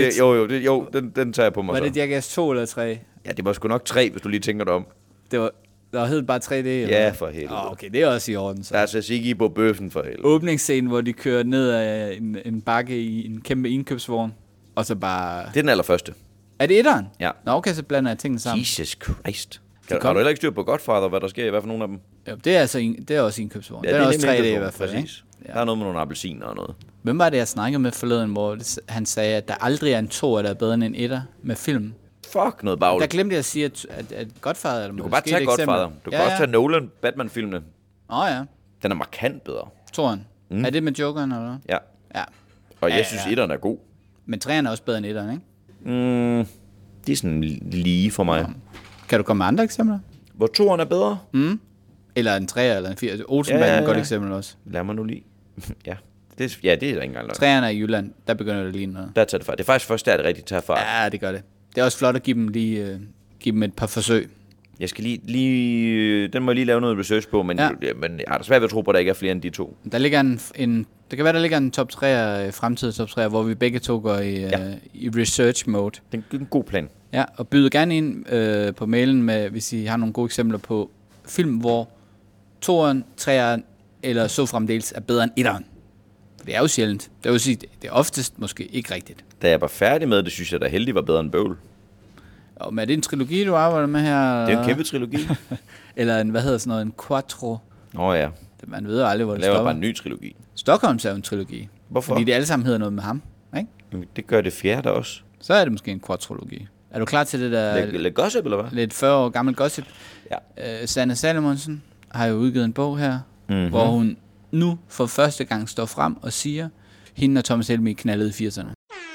den tager jeg på mig. Var det Jackass 2 eller 3? Ja, det var sgu nok 3, hvis du lige tænker dig om. Det var helt bare 3D, eller? Ja, for helvede. Okay, det er også i orden, så. Der er Tzatziki på bøffen, for helvede. Åbningsscenen, hvor de kører ned af en bakke i en kæmpe indkøbsvogn, og så bare... Det er den allerførste. Er det etteren? Ja. Nå, okay, så blander jeg tingene sammen. Jesus Christ. Har du heller ikke styr på Godfather, hvad der sker i hvert fald nogle af dem? Ja, det er også indkøbsvogn. Ja, det er også 3D i hvert fald, ikke? Ja. Der er noget med nogle appelsiner og noget. Hvem var det, jeg snakkede med forleden, hvor han sagde, at der aldrig er en toer, der er bedre end en etter med film? Fuck noget bagl. Der glemte jeg at sige, at Godfather... Er du kan bare tage Godfather. Du kan også tage Nolan, Batman-filmene. Ja. Den er markant bedre. Toren. Er det med Jokeren, eller hvad? Ja. Og jeg synes, etteren er god. Men treeren er også bedre end etteren, ikke? Det er sådan lige for mig. Kan du komme med andre eksempler? Hvor toeren er bedre? Eller en treer, eller en fire. Olsenbanden er et godt eksempel også. Lad mig nu lige. Ja. Det er der ikke engang. Treeren er i Jylland. Der begynder det lige noget. Der tager det fart. Det er faktisk først der, det rigtigt tager fart. Ja, det gør det. Det er også flot at give dem et par forsøg. Jeg skal lige den må jeg lige lave noget research på, men jeg har da svært ved at tro på, at der ikke er flere end de to. Der ligger det kan være, der ligger en top 3, fremtidig top 3, hvor vi begge to går i research mode. Det er en god plan. Ja, og byde gerne ind på mailen med, hvis I har nogle gode eksempler på film, hvor 2'eren, 3'eren eller så fremdeles er bedre end 1'eren. For det er jo sjældent. Det vil sige, det er oftest måske ikke rigtigt. Da jeg var færdig med det, synes jeg da heldig var bedre end bøvl. Og er det en trilogi, du arbejder med her? Det er en kæmpe trilogi. Eller en, hvad hedder sådan noget, en quattro? Ja. Man ved jo aldrig, hvor det laver stopper. Bare en ny trilogi. Stockholms er jo en trilogi. Hvorfor? Fordi det alle sammen hedder noget med ham, ikke? Jamen, det gør det fjerde også. Så er det måske en quadrologi. Er du klar til det der... Lidt gossip, eller hvad? Lidt 40 år gammel gossip. Ja. Sanne Salomonsen har jo udgivet en bog her, hvor hun nu for første gang står frem og siger, hende og Thomas Helmig knaldede i 80'erne.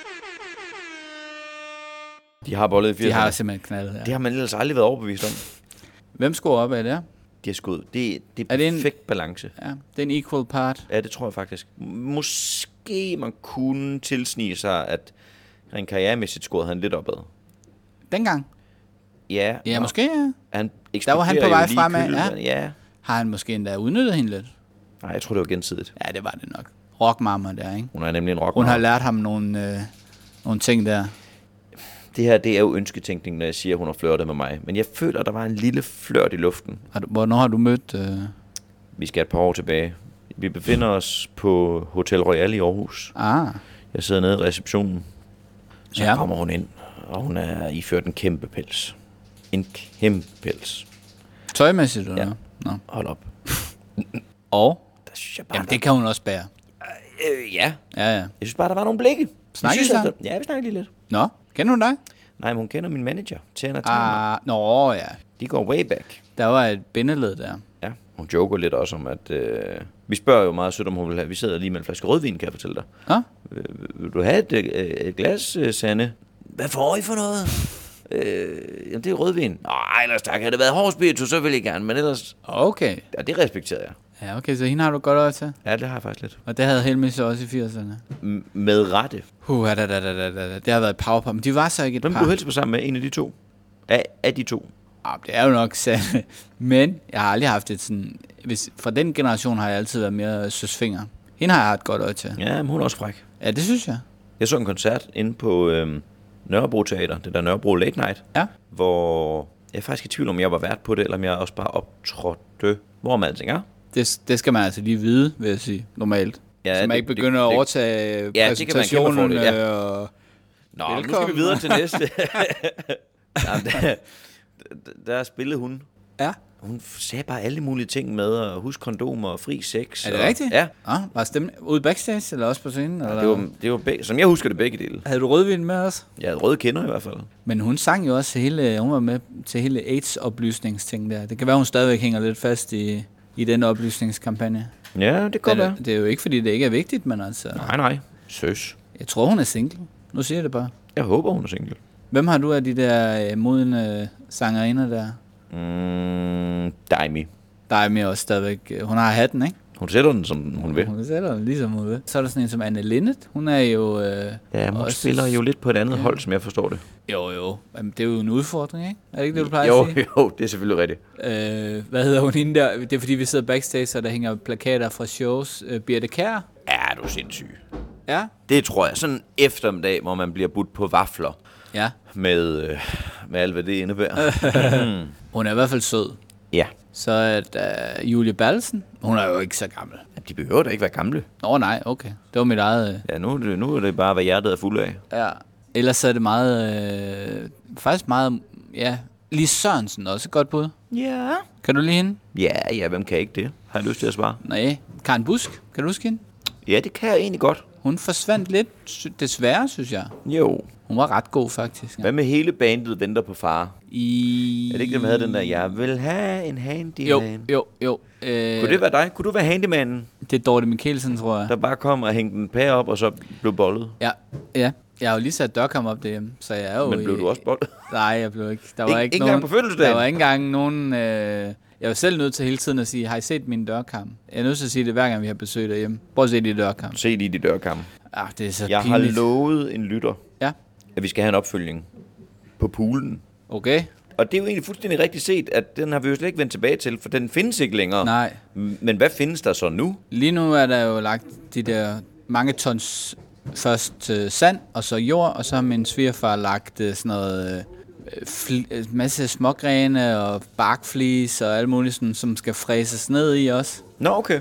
De har bollet i 80'erne. De har simpelthen knaldet, ja. Det har man ellers aldrig været overbevist om. Hvem scorer op af det her? De har skudt. Det er perfekt balance. Ja, det er en equal part. Ja, det tror jeg faktisk. Måske man kunne tilsnige sig, at rent karrieremæssigt scorede han lidt opad. Dengang? Ja. Måske, ja. Han der var han på vej fremad, ja. Har han måske endda udnyttet hende lidt? Nej, jeg tror, det var gensidigt. Ja, det var det nok. Rockmamma der, ikke? Hun er nemlig en rockmamma. Hun har lært ham nogle ting der. Det her, det er jo ønsketænkning, når jeg siger, at hun har flirtet med mig. Men jeg føler, at der var en lille flørt i luften. Hvornår har du mødt... Vi skal et par år tilbage. Vi befinder os på Hotel Royal i Aarhus. Jeg sidder nede i receptionen. Så kommer hun ind, og hun er iført en kæmpe pels. En kæmpe pels. Tøjmæssigt, eller? Ja. Nå. Hold op. Og? Der synes jeg bare, jamen, det kan hun også bære. Ja. Jeg synes bare, der var nogle blikke. Snakker I sammen? Ja, vi snakker lige lidt. Nå, kender hun dig? Nej, men hun kender min manager, Tjerna Tjerna. Nå, ja. De går way back. Der var et bindeled der. Ja, hun joker lidt også om, at... vi spørger jo meget sødt, om hun vil have... Vi sidder lige med en flaske rødvin, kan jeg fortælle dig. Ja? Vil du have et glas, Sanne? Hvad får I for noget? Jamen, det er rødvin. Nej, ellers tak. Havde det været hård spiritus, så vil jeg gerne, men ellers... Okay. Ja, det respekterer jeg. Ja, okay, så hende har du godt øje til? Ja, det har jeg faktisk lidt. Og det havde Helmig så også i 80'erne? Med rette. Det har været et powerpar, men de var så ikke et par. Hvem du helst på sammen med en af de to? Af de to? Det er jo nok sandt. Men jeg har aldrig haft et sådan... Fra den generation har jeg altid været mere søsfinger. Hende har jeg haft godt øje til. Ja, men hun er også fræk. Ja, det synes jeg. Jeg så en koncert inde på Nørrebro Teater, det der Nørrebro Late Night, hvor jeg er faktisk i tvivl om, jeg var vært på det, eller om jeg også bare optrådte. Hvor man alting er. Det skal man altså lige vide, vil jeg sige, normalt. så man ikke begynder at overtage præsentationen. Og nå, velkommen. Nu skal vi videre til næste. Jamen, der spillede hun. Ja. Hun sagde bare alle mulige ting med at huske kondomer og fri sex. Er det rigtigt? Ja. Var stemmen ude backstage, eller også på scenen? Ja, eller? det var som jeg husker det, begge dele. Havde du rødvin med os? Ja, røde kender i hvert fald. Men hun sang jo også hun var med til hele AIDS-oplysningsting der. Det kan være, hun stadigvæk hænger lidt fast i den oplysningskampagne. Ja, det kan være. Det er jo ikke, fordi det ikke er vigtigt, men altså... Nej. Søs. Jeg tror, hun er single. Nu siger jeg det bare. Jeg håber, hun er single. Hvem har du af de der modne sangerinder der? Daimi. Daimi også stadigvæk. Hun har hatten, ikke? Hun sætter den, som hun vil. Hun sætter den, ligesom hun vil. Så er der sådan en som Anne Linnet. Hun er jo... hun også spiller jo lidt på et andet hold, som jeg forstår det. Jo. Jamen, det er jo en udfordring, ikke? Er det ikke det, du plejer at sige? Jo, det er selvfølgelig rigtigt. Hvad hedder hun hende der? Det er fordi, vi sidder backstage, og der hænger plakater fra shows. Birthe Kjær. Ja, du er sindssyg. Ja? Det tror jeg. Sådan en eftermiddag, hvor man bliver budt på vafler. Ja. Med alt, hvad det indebærer. Hun er i hvert fald sød. Ja. Så er der Julie Balsen. Hun er jo ikke så gammel. Ja, de behøver da ikke være gamle. Nej, okay. Det var mit eget... Ja, nu er det bare, hvad hjertet er fuld af. Ja. Ellers så er det meget... faktisk meget... Ja. Lis Sørensen også et godt bud. Ja. Kan du lide hende? Ja, hvem kan ikke det? Har jeg lyst til at svare? Nej. Karen Busk. Kan du huske hende? Ja, det kan jeg egentlig godt. Hun forsvandt lidt, desværre, synes jeg. Jo. Hun var ret god, faktisk. Ja. Hvad med hele bandet venter på far? Er det ikke, der havde den der, jeg vil have en handyman? Jo. Kunne det være dig? Kunne du være handymanen? Det er Dorte Mikkelsen, tror jeg. Der bare kom og hængte en pære op, og så blev bollet? Ja. Jeg har jo lige sat dørkammer op derhjemme, så jeg er jo... Men blev du også bollet? Nej, jeg blev ikke. Der var ikke nogen på fødselsdagen? Der var ikke engang nogen... Jeg var selv nødt til hele tiden at sige, har I set min dørkam? Jeg er nødt til at sige det, hver gang vi har besøg derhjemme. Prøv at se de dørkam. Se lige de dørkam. Det er så jeg pinligt. har lovet en lytter, at vi skal have en opfølgning på poolen. Okay. Og det er jo egentlig fuldstændig rigtigt set, at den har vi jo slet ikke vendt tilbage til, for den findes ikke længere. Nej. Men hvad findes der så nu? Lige nu er der jo lagt de der mange tons først sand, og så jord, og så har min svigerfar lagt sådan noget... masse smågrene og barkflis og alt muligt, sådan, som skal fræses ned i også. Nå, okay.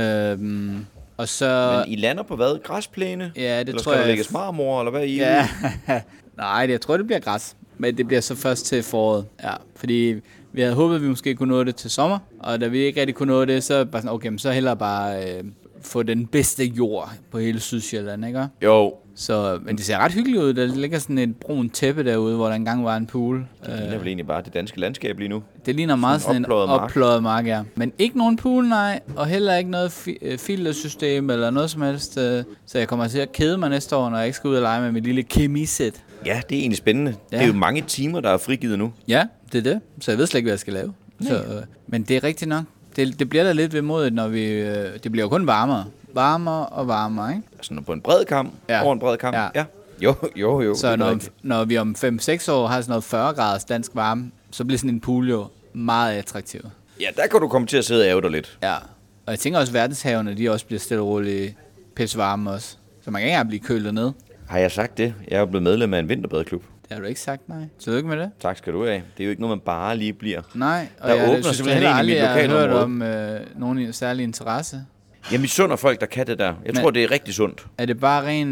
Og så... Men I lander på hvad? Græsplæne? Ja, det eller tror jeg... Eller skal der lægges marmor, eller hvad I? Ja. Nej, jeg tror, det bliver græs. Men det bliver så først til foråret. Ja, fordi vi havde håbet, at vi måske kunne nå det til sommer. Og da vi ikke rigtig kunne nå det, så bare sådan, okay, så hellere bare få den bedste jord på hele Sydsjælland, ikke? Jo. Så, men det ser ret hyggeligt ud. Der ligger sådan et brun tæppe derude, hvor der engang var en pool. Det ligner vel egentlig bare det danske landskab lige nu. Det ligner meget sådan en oppløjet mark, ja. Men ikke nogen pool, nej. Og heller ikke noget filtersystem eller noget som helst. Så jeg kommer til at kede mig næste år, når jeg ikke skal ud og lege med mit lille kemisæt. Ja, det er egentlig spændende. Ja. Det er jo mange timer, der er frigivet nu. Ja, det er det. Så jeg ved slet ikke, hvad jeg skal lave. Så, men det er rigtigt nok. Det bliver da lidt vemodigt, når vi... det bliver jo kun varmere. Varmere, ikke? Altså på en bred kam? Ja. Over en bred kam? Ja. Jo. Så når vi om 5-6 år har sådan noget 40 graders dansk varme, så bliver sådan en pool jo meget attraktiv. Ja, der kan du komme til at sidde og æve dig lidt. Ja, og jeg tænker også, at verdenshavene, de også bliver stille og roligt pissevarme også. Så man kan ikke engang blive kølet ned. Har jeg sagt det? Jeg er jo blevet medlem af en vinterbadeklub. Det har du ikke sagt, nej. Tillykke med det. Tak skal du have. Det er jo ikke noget, man bare lige bliver. Nej, og der jeg åbner simpelthen en i mit lokalområde. Jeg har hørt om nogen særlig interesse. Jeg misunder folk, der kan det der. Jeg tror, det er rigtig sundt. Er det bare ren,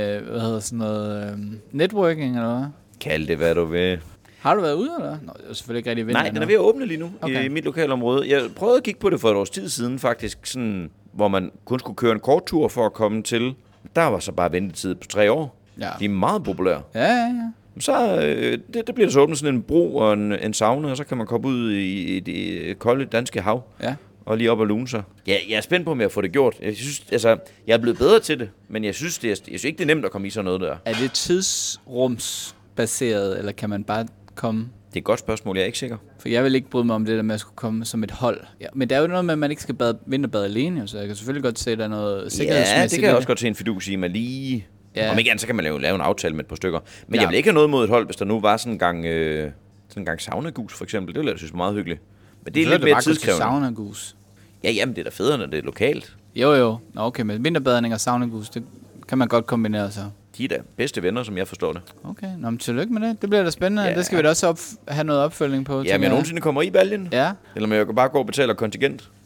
networking, eller hvad? Kald det, hvad du vil. Har du været ude, eller? Nå, det er selvfølgelig ikke rigtig vinter. Nej, den er ved at åbne lige nu i mit lokalområde. Jeg prøvede at kigge på det for et års tid siden, faktisk, sådan, hvor man kun skulle køre en kort tur for at komme til. Der var så bare ventetid på 3 år. Ja. De er meget populære. Ja. Så det bliver så åbnet sådan en bro og en sauna, og så kan man komme ud i det kolde danske hav. Ja. Og lige op og lune sig. Ja, jeg er spændt på, om jeg får det gjort. Jeg synes, jeg er blevet bedre til det, men jeg synes ikke, det er nemt at komme i sådan noget der. Er det tidsrumsbaseret, eller kan man bare komme? Det er et godt spørgsmål, jeg er ikke sikker. For jeg vil ikke bryde mig om det der med at skulle komme som et hold. Ja, men der er jo noget med, at man ikke skal vinterbade alene, så jeg kan selvfølgelig godt se, at der er noget sikkerhedsmæssigt. Ja, det kan jeg også godt se en fidus i, man lige... Ja. Om ikke andet, så kan man lave en aftale med et par stykker. Men jeg vil ikke have noget mod et hold, hvis der nu var sådan en gang saunagus, for eksempel. Det ville jeg synes meget hyggeligt. Men det er lidt mere tidskrævende. Saunagus. Ja, jamen det er da federe, når det er lokalt. Jo. Nå, okay, men vinterbadning og saunagus, det kan man godt kombinere så. De er da bedste venner, som jeg forstår det. Okay, nå, men tillykke med det. Det bliver da spændende. Ja. Det skal vi da også have noget opfølgning på. Ja, men jeg nogensinde kommer i baljen. Ja. Eller om jeg kan bare gå og betale kontingent.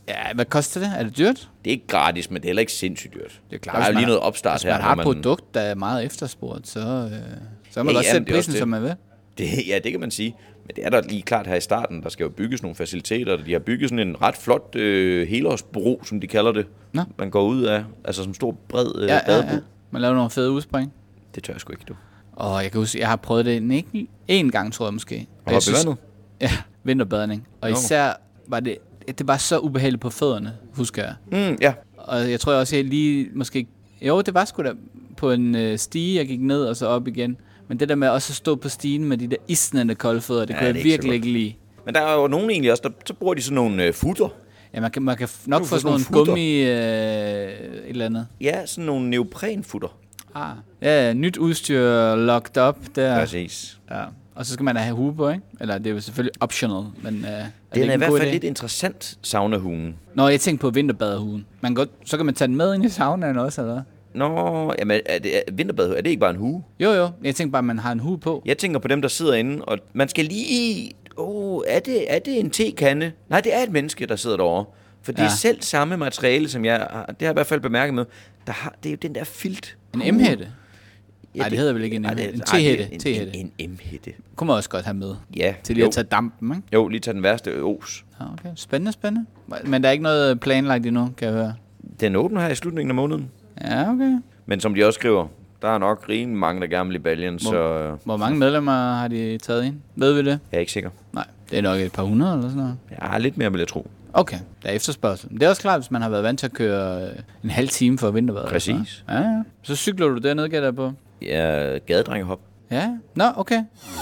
Ja, hvad koster det? Er det dyrt? Det er ikke gratis, men det er heller ikke sindssygt dyrt. Det er klart, der er jo lige noget opstart her. Hvis man har et produkt, der er meget efterspurgt, så kan man godt sætte prisen, som man vil. Ja, det kan man sige. Men det er der lige klart her i starten. Der skal jo bygges nogle faciliteter. De har bygget sådan en ret flot helårsbro, som de kalder det. Nå. Man går ud af, altså som en stor, bred badebro. Ja. Man laver nogle fede udspring. Det tør jeg sgu ikke, du. Jeg kan huske, jeg har prøvet det en gang, tror jeg måske. Og jeg synes, ja, vinterbadning. Og især var det var så ubehageligt på fødderne, husker jeg. Ja. Og jeg tror også, jeg lige måske... Jo, det var sgu da på en stige, jeg gik ned og så op igen. Men det der med også at stå på stigen med de der isnende kolde fødder, det kunne jeg virkelig ikke lide. Men der er jo nogen egentlig også, så bruger de sådan nogle futter. Ja, man kan nok få sådan nogle gummi et eller andet. Ja, sådan nogle neoprenfutter. Ja, nyt udstyr locked up der. Præcis. Ja. Og så skal man have hue på, ikke? Eller det er jo selvfølgelig optional, men... Den er i hvert fald lidt interessant, saunahuen. Nå, jeg tænkte på vinterbaderhuen. Så kan man tage den med ind i saunaen også, eller? Nå, jamen, vinterbadehue, er det ikke bare en hue? Jo. Jeg tænker bare, at man har en hue på. Jeg tænker på dem, der sidder inde, og man skal lige... er det en tekande? Nej, det er et menneske, der sidder derovre. For det er selv samme materiale, som jeg har... Det har jeg i hvert fald bemærket med. Det er jo den der filt. En M-hætte? Nej, det hedder vel ikke en M-hætte. En T-hætte. En M-hætte. Kunne man også godt have med. Ja. Til lige at tage dampen, ikke? Jo, lige tage den værste os. Ja, okay. Spændende. Men der er ikke noget planlagt endnu, kan jeg høre. Den åbner her i slutningen af måneden. Ja, okay. Men som de også skriver, der er nok rimelig mange, der gerne vil i baljen, så... Hvor mange medlemmer har de taget ind? Ved vi det? Jeg er ikke sikker. Nej, det er nok et par hundrede eller sådan noget. Ja, lidt mere vil jeg tro. Okay, der er efterspørgsel. Men det er også klart, hvis man har været vant til at køre en halv time for vinterbad. Præcis. Ja. Så cykler du dernede, gætter jeg på? Ja, gadedrengehop. Ja, nå, okay.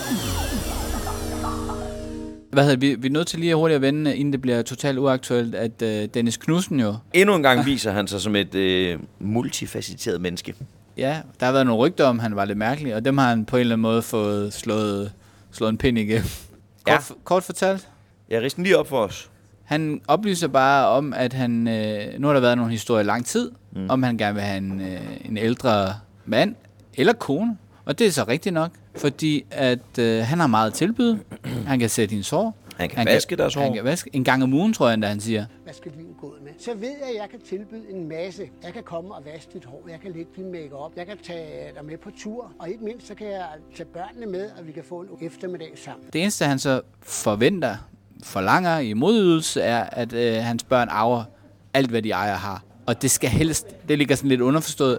Vi er nødt til lige at hurtigt at vende, inden det bliver totalt uaktuelt, at Dennis Knudsen jo... Endnu en gang viser han sig som et multifacetteret menneske. Ja, der har været nogle rygter om, han var lidt mærkelig, og dem har han på en eller anden måde fået slået en pind igennem. Kort fortalt. Jeg rister lige op for os. Han oplyser bare om, at han... nu har der været nogle historier i lang tid, om han gerne vil have en ældre mand eller kone. Og det er så rigtigt nok, fordi at han har meget tilbud. Han kan sætte hendes hår. Han kan vaske deres hår. Han kan vaske en gang om ugen, tror jeg endda, han siger. Hvad skal din gå med? Så ved jeg, at jeg kan tilbyde en masse. Jeg kan komme og vaske dit hår. Jeg kan lægge din make-up. Jeg kan tage dig med på tur. Og ikke mindst, så kan jeg tage børnene med, og vi kan få en eftermiddag sammen. Det eneste, han så forlanger i modydelse, er, at hans børn arver alt, hvad de ejer har. Og det skal helst, det ligger sådan lidt underforstået,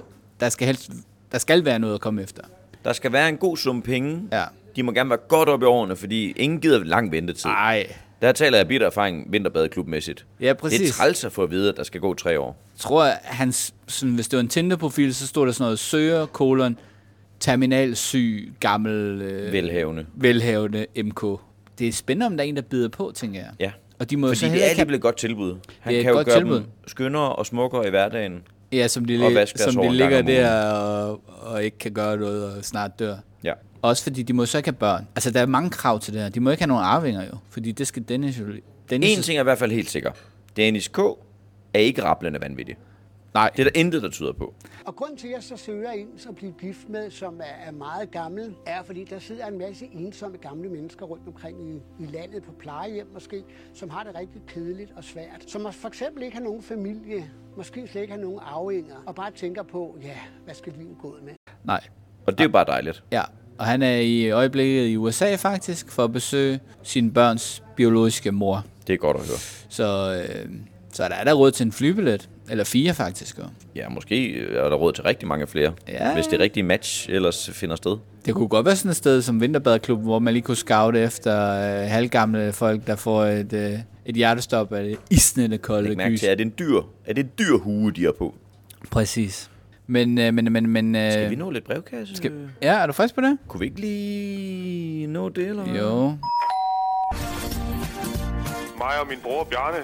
der skal være noget at komme efter. Der skal være en god sum penge. Ja. De må gerne være godt op i årene, fordi ingen gider lang ventetid. Nej. Der taler jeg bitter erfaring vinterbadeklubmæssigt. Ja, præcis. Det er træls at få at vide, at der skal gå 3 år. Jeg tror, hvis det var en Tinder-profil, så stod der sådan noget søger, terminalsyg, gammel... Velhavende MK. Det er spændende, om der er en, der bider på, tænker jeg. Ja, og de må fordi det er alligevel et godt tilbud. Han kan jo gøre dem skønnere og smukkere i hverdagen. Ja, som de ligger der og ikke kan gøre noget og snart dør. Ja. Også fordi de må så ikke have børn. Altså, der er mange krav til det her. De må ikke have nogen arvinger jo, fordi det skal Dennis jo... En ting er i hvert fald helt sikker. Dennis K. er ikke rablende vanvittig. Nej. Det er der intet, der tyder på. Og grunden til, at jeg så søger en, som bliver gift med, som er meget gammel, er, fordi der sidder en masse ensomme gamle mennesker rundt omkring i landet på plejehjem måske, som har det rigtig kedeligt og svært. Som for eksempel ikke har nogen familie, måske slet ikke har nogen arvinger, og bare tænker på, ja, hvad skal livet gå med? Nej. Og det er jo bare dejligt. Ja, og han er i øjeblikket i USA faktisk, for at besøge sin børns biologiske mor. Det er godt at høre. Så der er der råd til en flybillet. Eller 4 faktisk. Ja, måske er der råd til rigtig mange flere. Ja. Hvis det rigtige match ellers finder sted. Det kunne godt være sådan et sted som Vinterbadeklub, hvor man lige kunne scoute efter halvgamle folk, der får et hjertestop af det isnende kolde gys. Er det en dyr hue, de har på? Præcis. Men skal vi nå lidt brevkasse? Ja, er du frisk på det? Kunne vi ikke lige nå det, eller hvad? Jo. Mig og min bror Bjarne.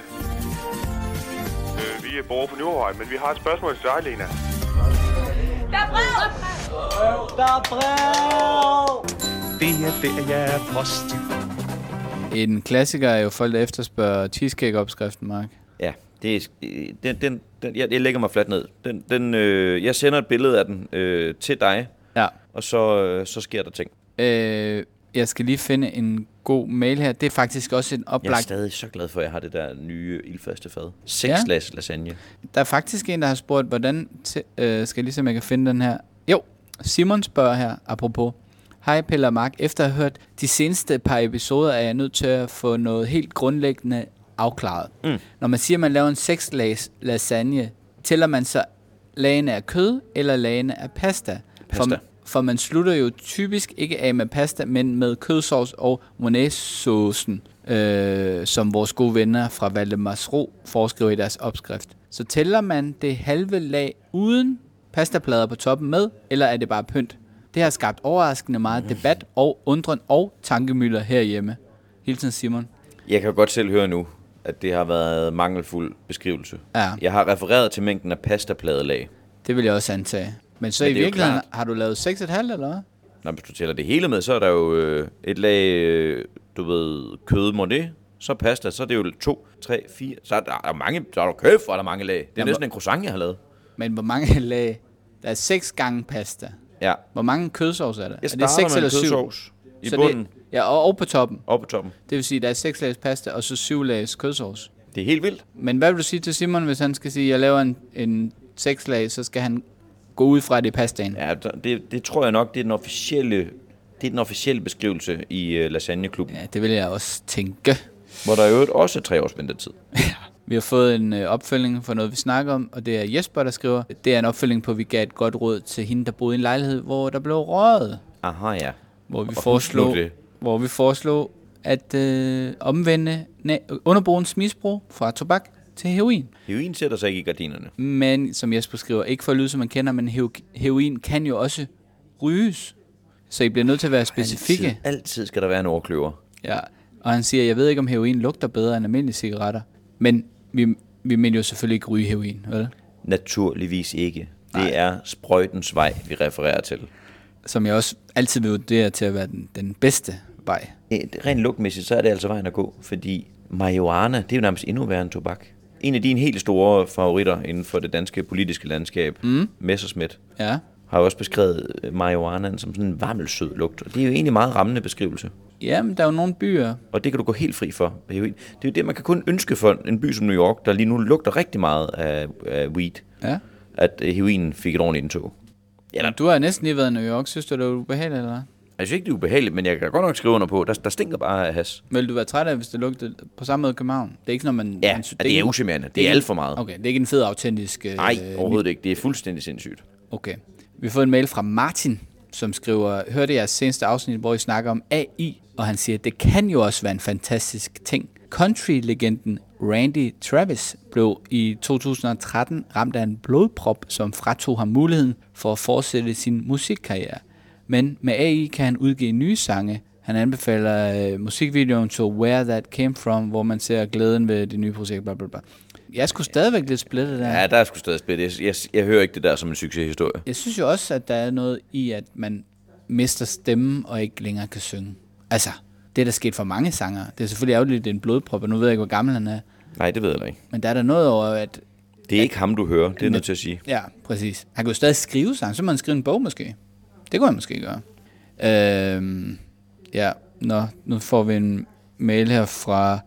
Vi bor på Nyhavn, men vi har et spørgsmål til dig, Lena. Der er brev! Der er brev! Det er post. En klassiker er jo folk, der efterspørger cheesecake-opskriften, Mark. Ja, det er, jeg lægger mig fladt ned. Jeg sender et billede af den til dig, ja. Og så sker der ting. Jeg skal lige finde en god mail her. Det er faktisk også en oplagt... Jeg er stadig så glad for, at jeg har det der nye ildfaste fad. 6 glas lasagne. Der er faktisk en, der har spurgt, hvordan... skal jeg lige se, om jeg kan finde den her. Jo, Simon spørger her, apropos. Hej Pelle og Mark. Efter at have hørt de seneste par episoder, er jeg nødt til at få noget helt grundlæggende afklaret. Når man siger, at man laver en 6-lags lasagne, tæller man så lagene af kød eller lagene af pasta? For man slutter jo typisk ikke af med pasta, men med kødsovs og mayonnaise-saucen, som vores gode venner fra Valdemarsro foreskriver i deres opskrift. Så tæller man det halve lag uden pastaplader på toppen med, eller er det bare pynt? Det har skabt overraskende meget debat og undren og tankemylder herhjemme. Hilsen Simon. Jeg kan godt selv høre nu, at det har været mangelfuld beskrivelse. Ja. Jeg har refereret til mængden af pastapladelag. Det vil jeg også antage. Men så i virkeligheden har du lavet 6,5 eller hvad? Når hvis du tæller det hele med, så er der jo et lag, kød mornay, så pasta, så er det jo 2, 3, 4. Så er der mange, så er der kæft, hvor er der mange lag. Det er næsten en croissant, jeg har lavet. Men hvor mange lag? Der er 6 gange pasta. Ja. Hvor mange kødsovs er der? Jeg er det 6 eller 7? Kødsovs i bunden. Ja, og på toppen. Og på toppen. Det vil sige, der er 6 lags pasta, og så 7 lags kødsovs. Det er helt vildt. Men hvad vil du sige til Simon, hvis han skal sige, at jeg laver en 6 lag, så skal han gå ud fra det pastaen? Ja, det tror jeg nok, det er den officielle beskrivelse i lasagneklubben. Ja, det vil jeg også tænke. Hvor der jo også er 3 års ventetid. Vi har fået en opfølging for noget, vi snakker om, og det er Jesper, der skriver. Det er en opfølging på, at vi gav et godt råd til hende, der boede i en lejlighed, hvor der blev røget. Aha, ja. Hvor vi foreslog at omvende underboens misbrug fra tobak til heroin. Heroin sætter sig ikke i gardinerne. Men, som Jesper skriver, ikke for at lyde, som man kender, men heroin kan jo også ryges. Så I bliver nødt til at være specifikke. Altid skal der være en overkløver. Ja, og han siger, jeg ved ikke, om heroin lugter bedre end almindelige cigaretter. Men vi mener jo selvfølgelig ikke ryge heroin, vel? Naturligvis ikke. Det er sprøjtens vej, vi refererer til. Som jeg også altid vil vurdere til at være den bedste vej. Rent lugtmæssigt, så er det altså vejen at gå, fordi marihuana, det er jo nærmest endnu værre end tobak. En af dine helt store favoritter inden for det danske politiske landskab, Messerschmidt, har jo også beskrevet marihuanaen som sådan en varmelsød lugt. Og det er jo egentlig meget rammende beskrivelse. Jamen, der er jo nogle byer. Og det kan du gå helt fri for. Det er jo det, man kan kun ønske for en by som New York, der lige nu lugter rigtig meget af weed. Ja. At heroinen fik et ordentligt indtog. Eller, du har næsten lige været i New York. Synes du, det er ubehageligt, eller hvad? Jeg synes ikke, det er ubehageligt, men jeg kan godt nok skrive under på, der stinker bare af has. Vil du være træt af, hvis det lugter på samme måde i København? Det er ikke sådan, man... Ja, det er uschammerende. Det er alt for meget. Okay, det er ikke en fed, autentisk... Nej, overhovedet ikke. Det er fuldstændig sindssygt. Okay. Vi har fået en mail fra Martin, som skriver, hørte jeres seneste afsnit, hvor I snakker om AI, og han siger, det kan jo også være en fantastisk ting. Country-legenden Randy Travis blev i 2013 ramt af en blodprop, som fratog ham muligheden for at fortsætte sin musikkarriere. Men med AI kan han udgive nye sange. Han anbefaler musikvideoen To Where That Came From, hvor man ser glæden ved det nye projekt, bla bla bla. Jeg er sgu stadigvæk lidt splittet der. Ja, der er sgu stadig splittet. Jeg hører ikke det der som en succeshistorie. Jeg synes jo også, at der er noget i, at man mister stemmen og ikke længere kan synge. Altså, det er der sket for mange sanger. Det er selvfølgelig ærgerligt, det er en blodprop, og nu ved jeg ikke, hvor gammel han er. Nej, det ved jeg ikke. Men der er der noget over, at... Det er ikke ham, du hører. Det er nødt til at sige. Ja, præcis. Han kan jo stadig skrive sang. Så må han skrive en bog måske. Det kunne han måske gøre. Ja, nu får vi en mail her fra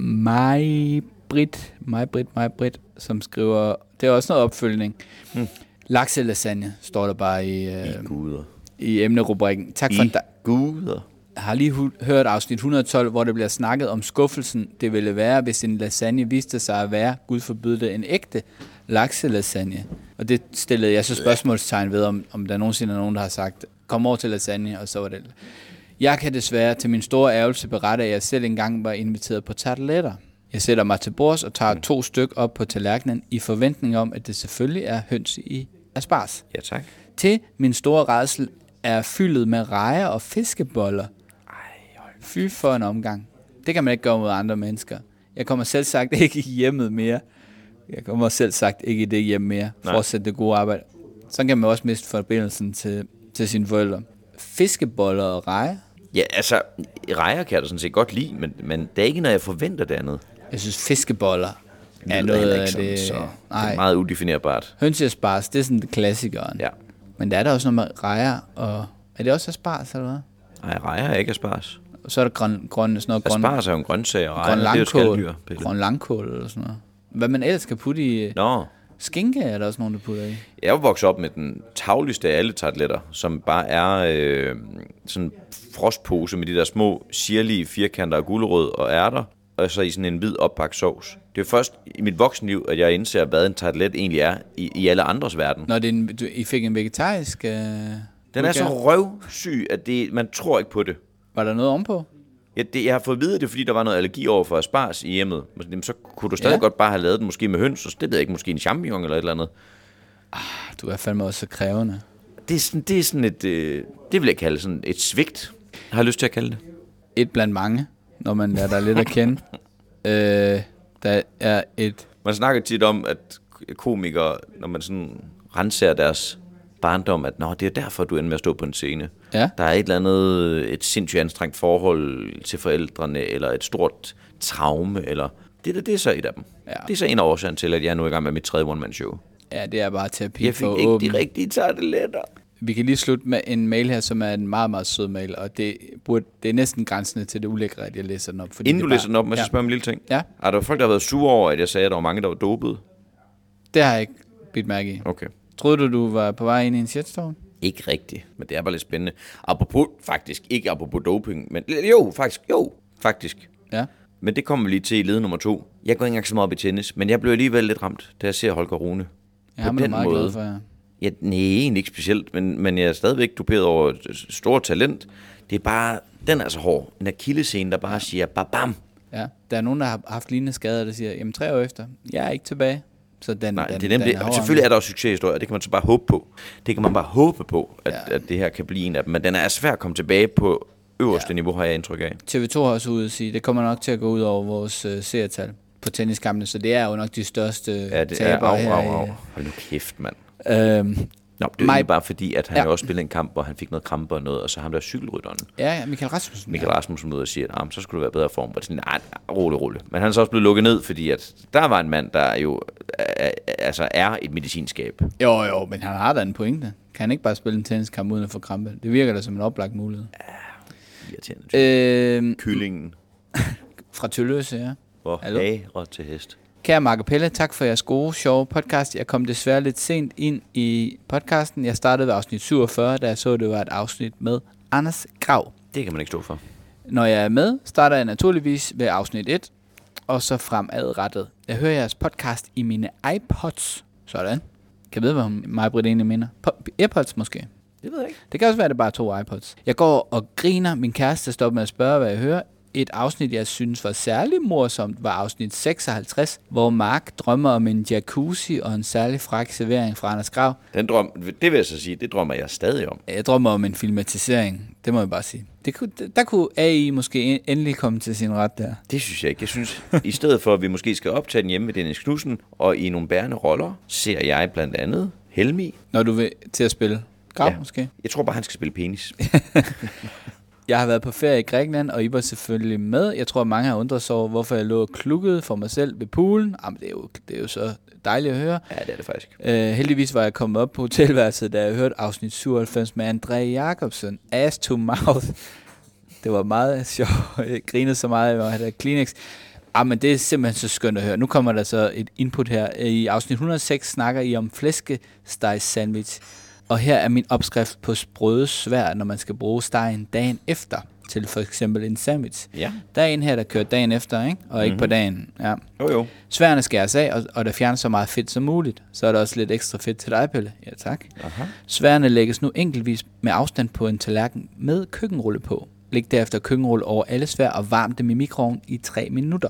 Maj-Brit, som skriver, det er også noget opfølgning. Lakselasagne står der bare i emnerubrikken. Tak for guder. Jeg har lige hørt afsnit 112, hvor det bliver snakket om skuffelsen, det ville være, hvis en lasagne viste sig at være, Gud forbyde det, en ægte lakselasagne. Og det stillede jeg så spørgsmålstegn ved, om der nogensinde er nogen, der har sagt, kom over til lasagne, og så var det. Jeg kan desværre til min store ærgelse berette, at jeg selv engang var inviteret på tarteletter. Jeg sætter mig til bords og tager 2 stykker op på tallerkenen i forventning om, at det selvfølgelig er høns i asparges. Ja, tak. Til min store rædsel er fyldet med rejer og fiskeboller. Fy for en omgang. Det kan man ikke gøre mod andre mennesker. Jeg kommer selv sagt ikke i hjemmet mere. Jeg kommer selv sagt ikke i det hjem mere. Fortsæt det gode arbejde. Så kan man også miste forbindelsen til sine forældre. Fiskeboller og rejer? Ja, altså, rejer kan jeg da sådan set godt lide, men det er ikke, når jeg forventer det andet. Jeg synes, fiskeboller er noget af det... Det er meget udefinerbart. Høns i asparges, det er sådan det klassikeren. Ja. Men der er der også noget med rejer, og... Er det også asparges, eller hvad? Nej, rejer er ikke asparges. Så er der grøn asparges er jo en grøntsag, og rejer, det er jo skalddyr. Grøn langkål eller sådan noget. Hvad man ellers kan putte i... Skinke er der også nogen, der putter i. Jeg er vokset op med den tavligste af alle tarteletter, som bare er sådan en frostpose med de der små, sirlige firkanter af gulerod og ærter, og så i sådan en hvid oppakt sovs. Det er først i mit voksenliv, at jeg indser, hvad en tartelet egentlig er i alle andres verden. Når I fik en vegetarisk... Den er så røvsyg, at man tror ikke på det. Var der noget ovenpå? Jeg har fået at vide, at det er fordi, der var noget allergi over for asparges i hjemmet. Så kunne du stadig godt bare have lavet den måske med høns, og det ved jeg ikke, måske en champignon eller et eller andet. Du er fandme også så krævende. Det er sådan et, det vil jeg kalde sådan et svigt. Jeg har lyst til at kalde det. Et blandt mange, når man lærer dig lidt at kende. Der er et... Man snakker tit om, at komikere, når man sådan renser deres barndom, at det er derfor, du ender med at stå på en scene. Ja. Der er et eller andet, et sindssygt anstrengt forhold til forældrene, eller et stort traume, eller... Det er så et af dem. Ja. Det er så en af årsagen til, at jeg er nu i gang med mit 3. one-man-show. Ja, det er bare terapi for åben. Jeg fik ikke de rigtige tarteletter. Vi kan lige slutte med en mail her, som er en meget, meget sød mail, og det er næsten grænsende til det ulækre, at jeg læser den op. Inden du læser den op, må jeg spørge om en lille ting. Ja. Er der folk, der har været sure over, at jeg sagde, at der var mange, der var dopet? Det har jeg ikke bidt mærke i. Okay. Troede du var på vej ind i en shitstorm? Ikke rigtigt, men det er bare lidt spændende. Ikke apropos doping, men faktisk. Ja. Men det kommer vi lige til i led nummer 2. Jeg går ikke engang så meget op i tennis, men jeg blev alligevel lidt ramt, da jeg ser Holger Rune. Ja, men er meget glad for jer. Ja, nej, egentlig ikke specielt, men jeg er stadigvæk doperet over et stort talent. Det er bare, den er så hård. En akillescene, der bare siger, bam. Ja, der er nogen, der har haft lignende skader, der siger, jamen 3 år efter, jeg er ikke tilbage. Så det er nemlig, selvfølgelig er der også succeshistorier, det kan man så bare håbe på. Det kan man bare håbe på, at det her kan blive en af dem. Men den er svært at komme tilbage på øverste niveau, har jeg indtryk af. TV2 har også ude at sige, det kommer nok til at gå ud over vores seertal på tenniskampene, så det er jo nok de største tabere her. Hold nu kæft, mand. Det er bare fordi, at han jo også spillede en kamp, hvor han fik noget krampe og noget, og så ham der cykelrytteren. Ja, Michael Rasmussen. Michael Rasmussen ud og siger, at så skulle du være bedre form. Og sådan, rolig. Men han er så også blevet lukket ned, fordi at der var en mand, der jo er et medicinskab. Jo, men han har da en pointe. Kan han ikke bare spille en tenniskamp uden at få krampe? Det virker da som en oplagt mulighed. Irriterende. Kyllingen. Fra Tølløse, ja. Hage til hest. Kære Mark og Pelle, tak for jeres gode, sjove podcast. Jeg kom desværre lidt sent ind i podcasten. Jeg startede ved afsnit 47, da jeg så, det var et afsnit med Anders Grav. Det kan man ikke stå for. Når jeg er med, starter jeg naturligvis ved afsnit 1, og så fremadrettet. Jeg hører jeres podcast i mine iPods. Sådan. Kan jeg vide, hvad Maj-Britt egentlig mener? AirPods måske? Det ved jeg ikke. Det kan også være, det er bare 2 iPods. Jeg går og griner. Min kæreste stopper med at spørge, hvad jeg hører. Et afsnit, jeg synes var særlig morsomt, var afsnit 56, hvor Mark drømmer om en jacuzzi og en særlig fræk servering fra Anders Grav. Den drøm, det vil jeg så sige, det drømmer jeg stadig om. Jeg drømmer om en filmatisering, det må jeg bare sige. Der kunne AI måske endelig komme til sin ret der. Det synes jeg ikke. Jeg synes, i stedet for, at vi måske skal optage den hjemme med Dennis Knudsen, og i nogle bærende roller, ser jeg blandt andet Helmi. Når du vil til at spille Grav måske? Jeg tror bare, han skal spille penis. Jeg har været på ferie i Grækenland, og I var selvfølgelig med. Jeg tror, mange har undret sig over, hvorfor jeg lå og klukkede for mig selv ved poolen. Jamen, det er jo så dejligt at høre. Ja, det er det faktisk. Heldigvis var jeg kommet op på hotelværelset, da jeg hørte afsnit 97 med André Jacobsen. Ass to mouth. Det var meget sjovt. Jeg grinede så meget, at jeg havde Kleenex. Men det er simpelthen så skønt at høre. Nu kommer der så et input her. I afsnit 106 snakker I om flæskesteg sandwich. Og her er min opskrift på sprøde svær, når man skal bruge stegen dagen efter til for eksempel en sandwich. Ja. Der er en her, der kører dagen efter, ikke? Og ikke på dagen. Ja. Jo. Sværene skæres af, og der fjernes så meget fedt som muligt. Så er der også lidt ekstra fedt til dig, Pelle. Ja, tak. Aha. Sværene lægges nu enkeltvis med afstand på en tallerken med køkkenrulle på. Læg derefter køkkenrulle over alle svær og varm dem i mikroovnen i 3 minutter.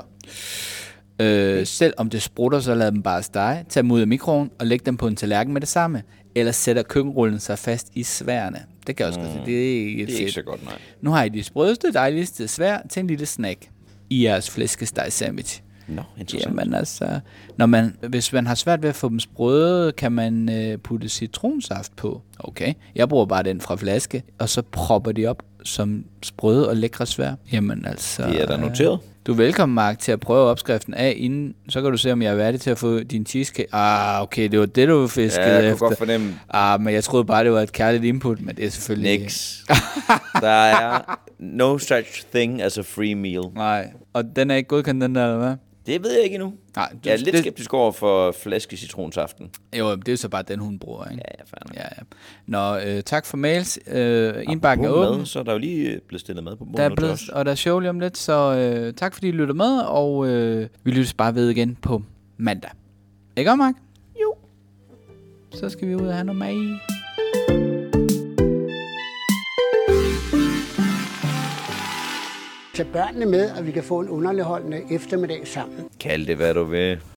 Selv om det sprutter, så lad dem bare stege. Tag dem ud af mikroovnen og læg dem på en tallerken med det samme. Eller sætter køkkenrullen sig fast i sværene. Det kan jeg også godt sige. Det er ikke så godt, nej. Nu har I de sprødeste, dejligste svær til en lille snack i jeres flæskesteg sandwich. Interessant. Jamen altså, hvis man har svært ved at få dem sprøde, kan man putte citronsaft på. Okay, jeg bruger bare den fra flaske, og så propper de op som sprøde og lækre svær. Jamen altså... Det er der noteret. Du er velkommen, Mark, til at prøve opskriften af inden. Så kan du se, om jeg er værdig til at få din cheesecake. Okay, det var det, du fiskede efter. Ja, jeg kunne godt fornemme. Men jeg troede bare, det var et kærligt input, men det er selvfølgelig... Niks. Der er no such thing as a free meal. Nej, og den er ikke godkendt, den der, eller hvad? Det ved jeg ikke endnu. Nej, jeg er lidt skeptisk over for flaske citronsaften. Jo, det er så bare den, hun bruger, ikke? Ja, fair. Nå, tak for mails. Indbakken er åben. Så er der jo lige blevet stillet mad på bordet. Der er blevet, og der er show lige om lidt, så tak fordi I lytter med, og vi lyttes bare ved igen på mandag. Ikke om, Mark? Jo. Så skal vi ud og have noget mad. Tag børnene med, og vi kan få en underholdende eftermiddag sammen. Kald det, hvad du vil.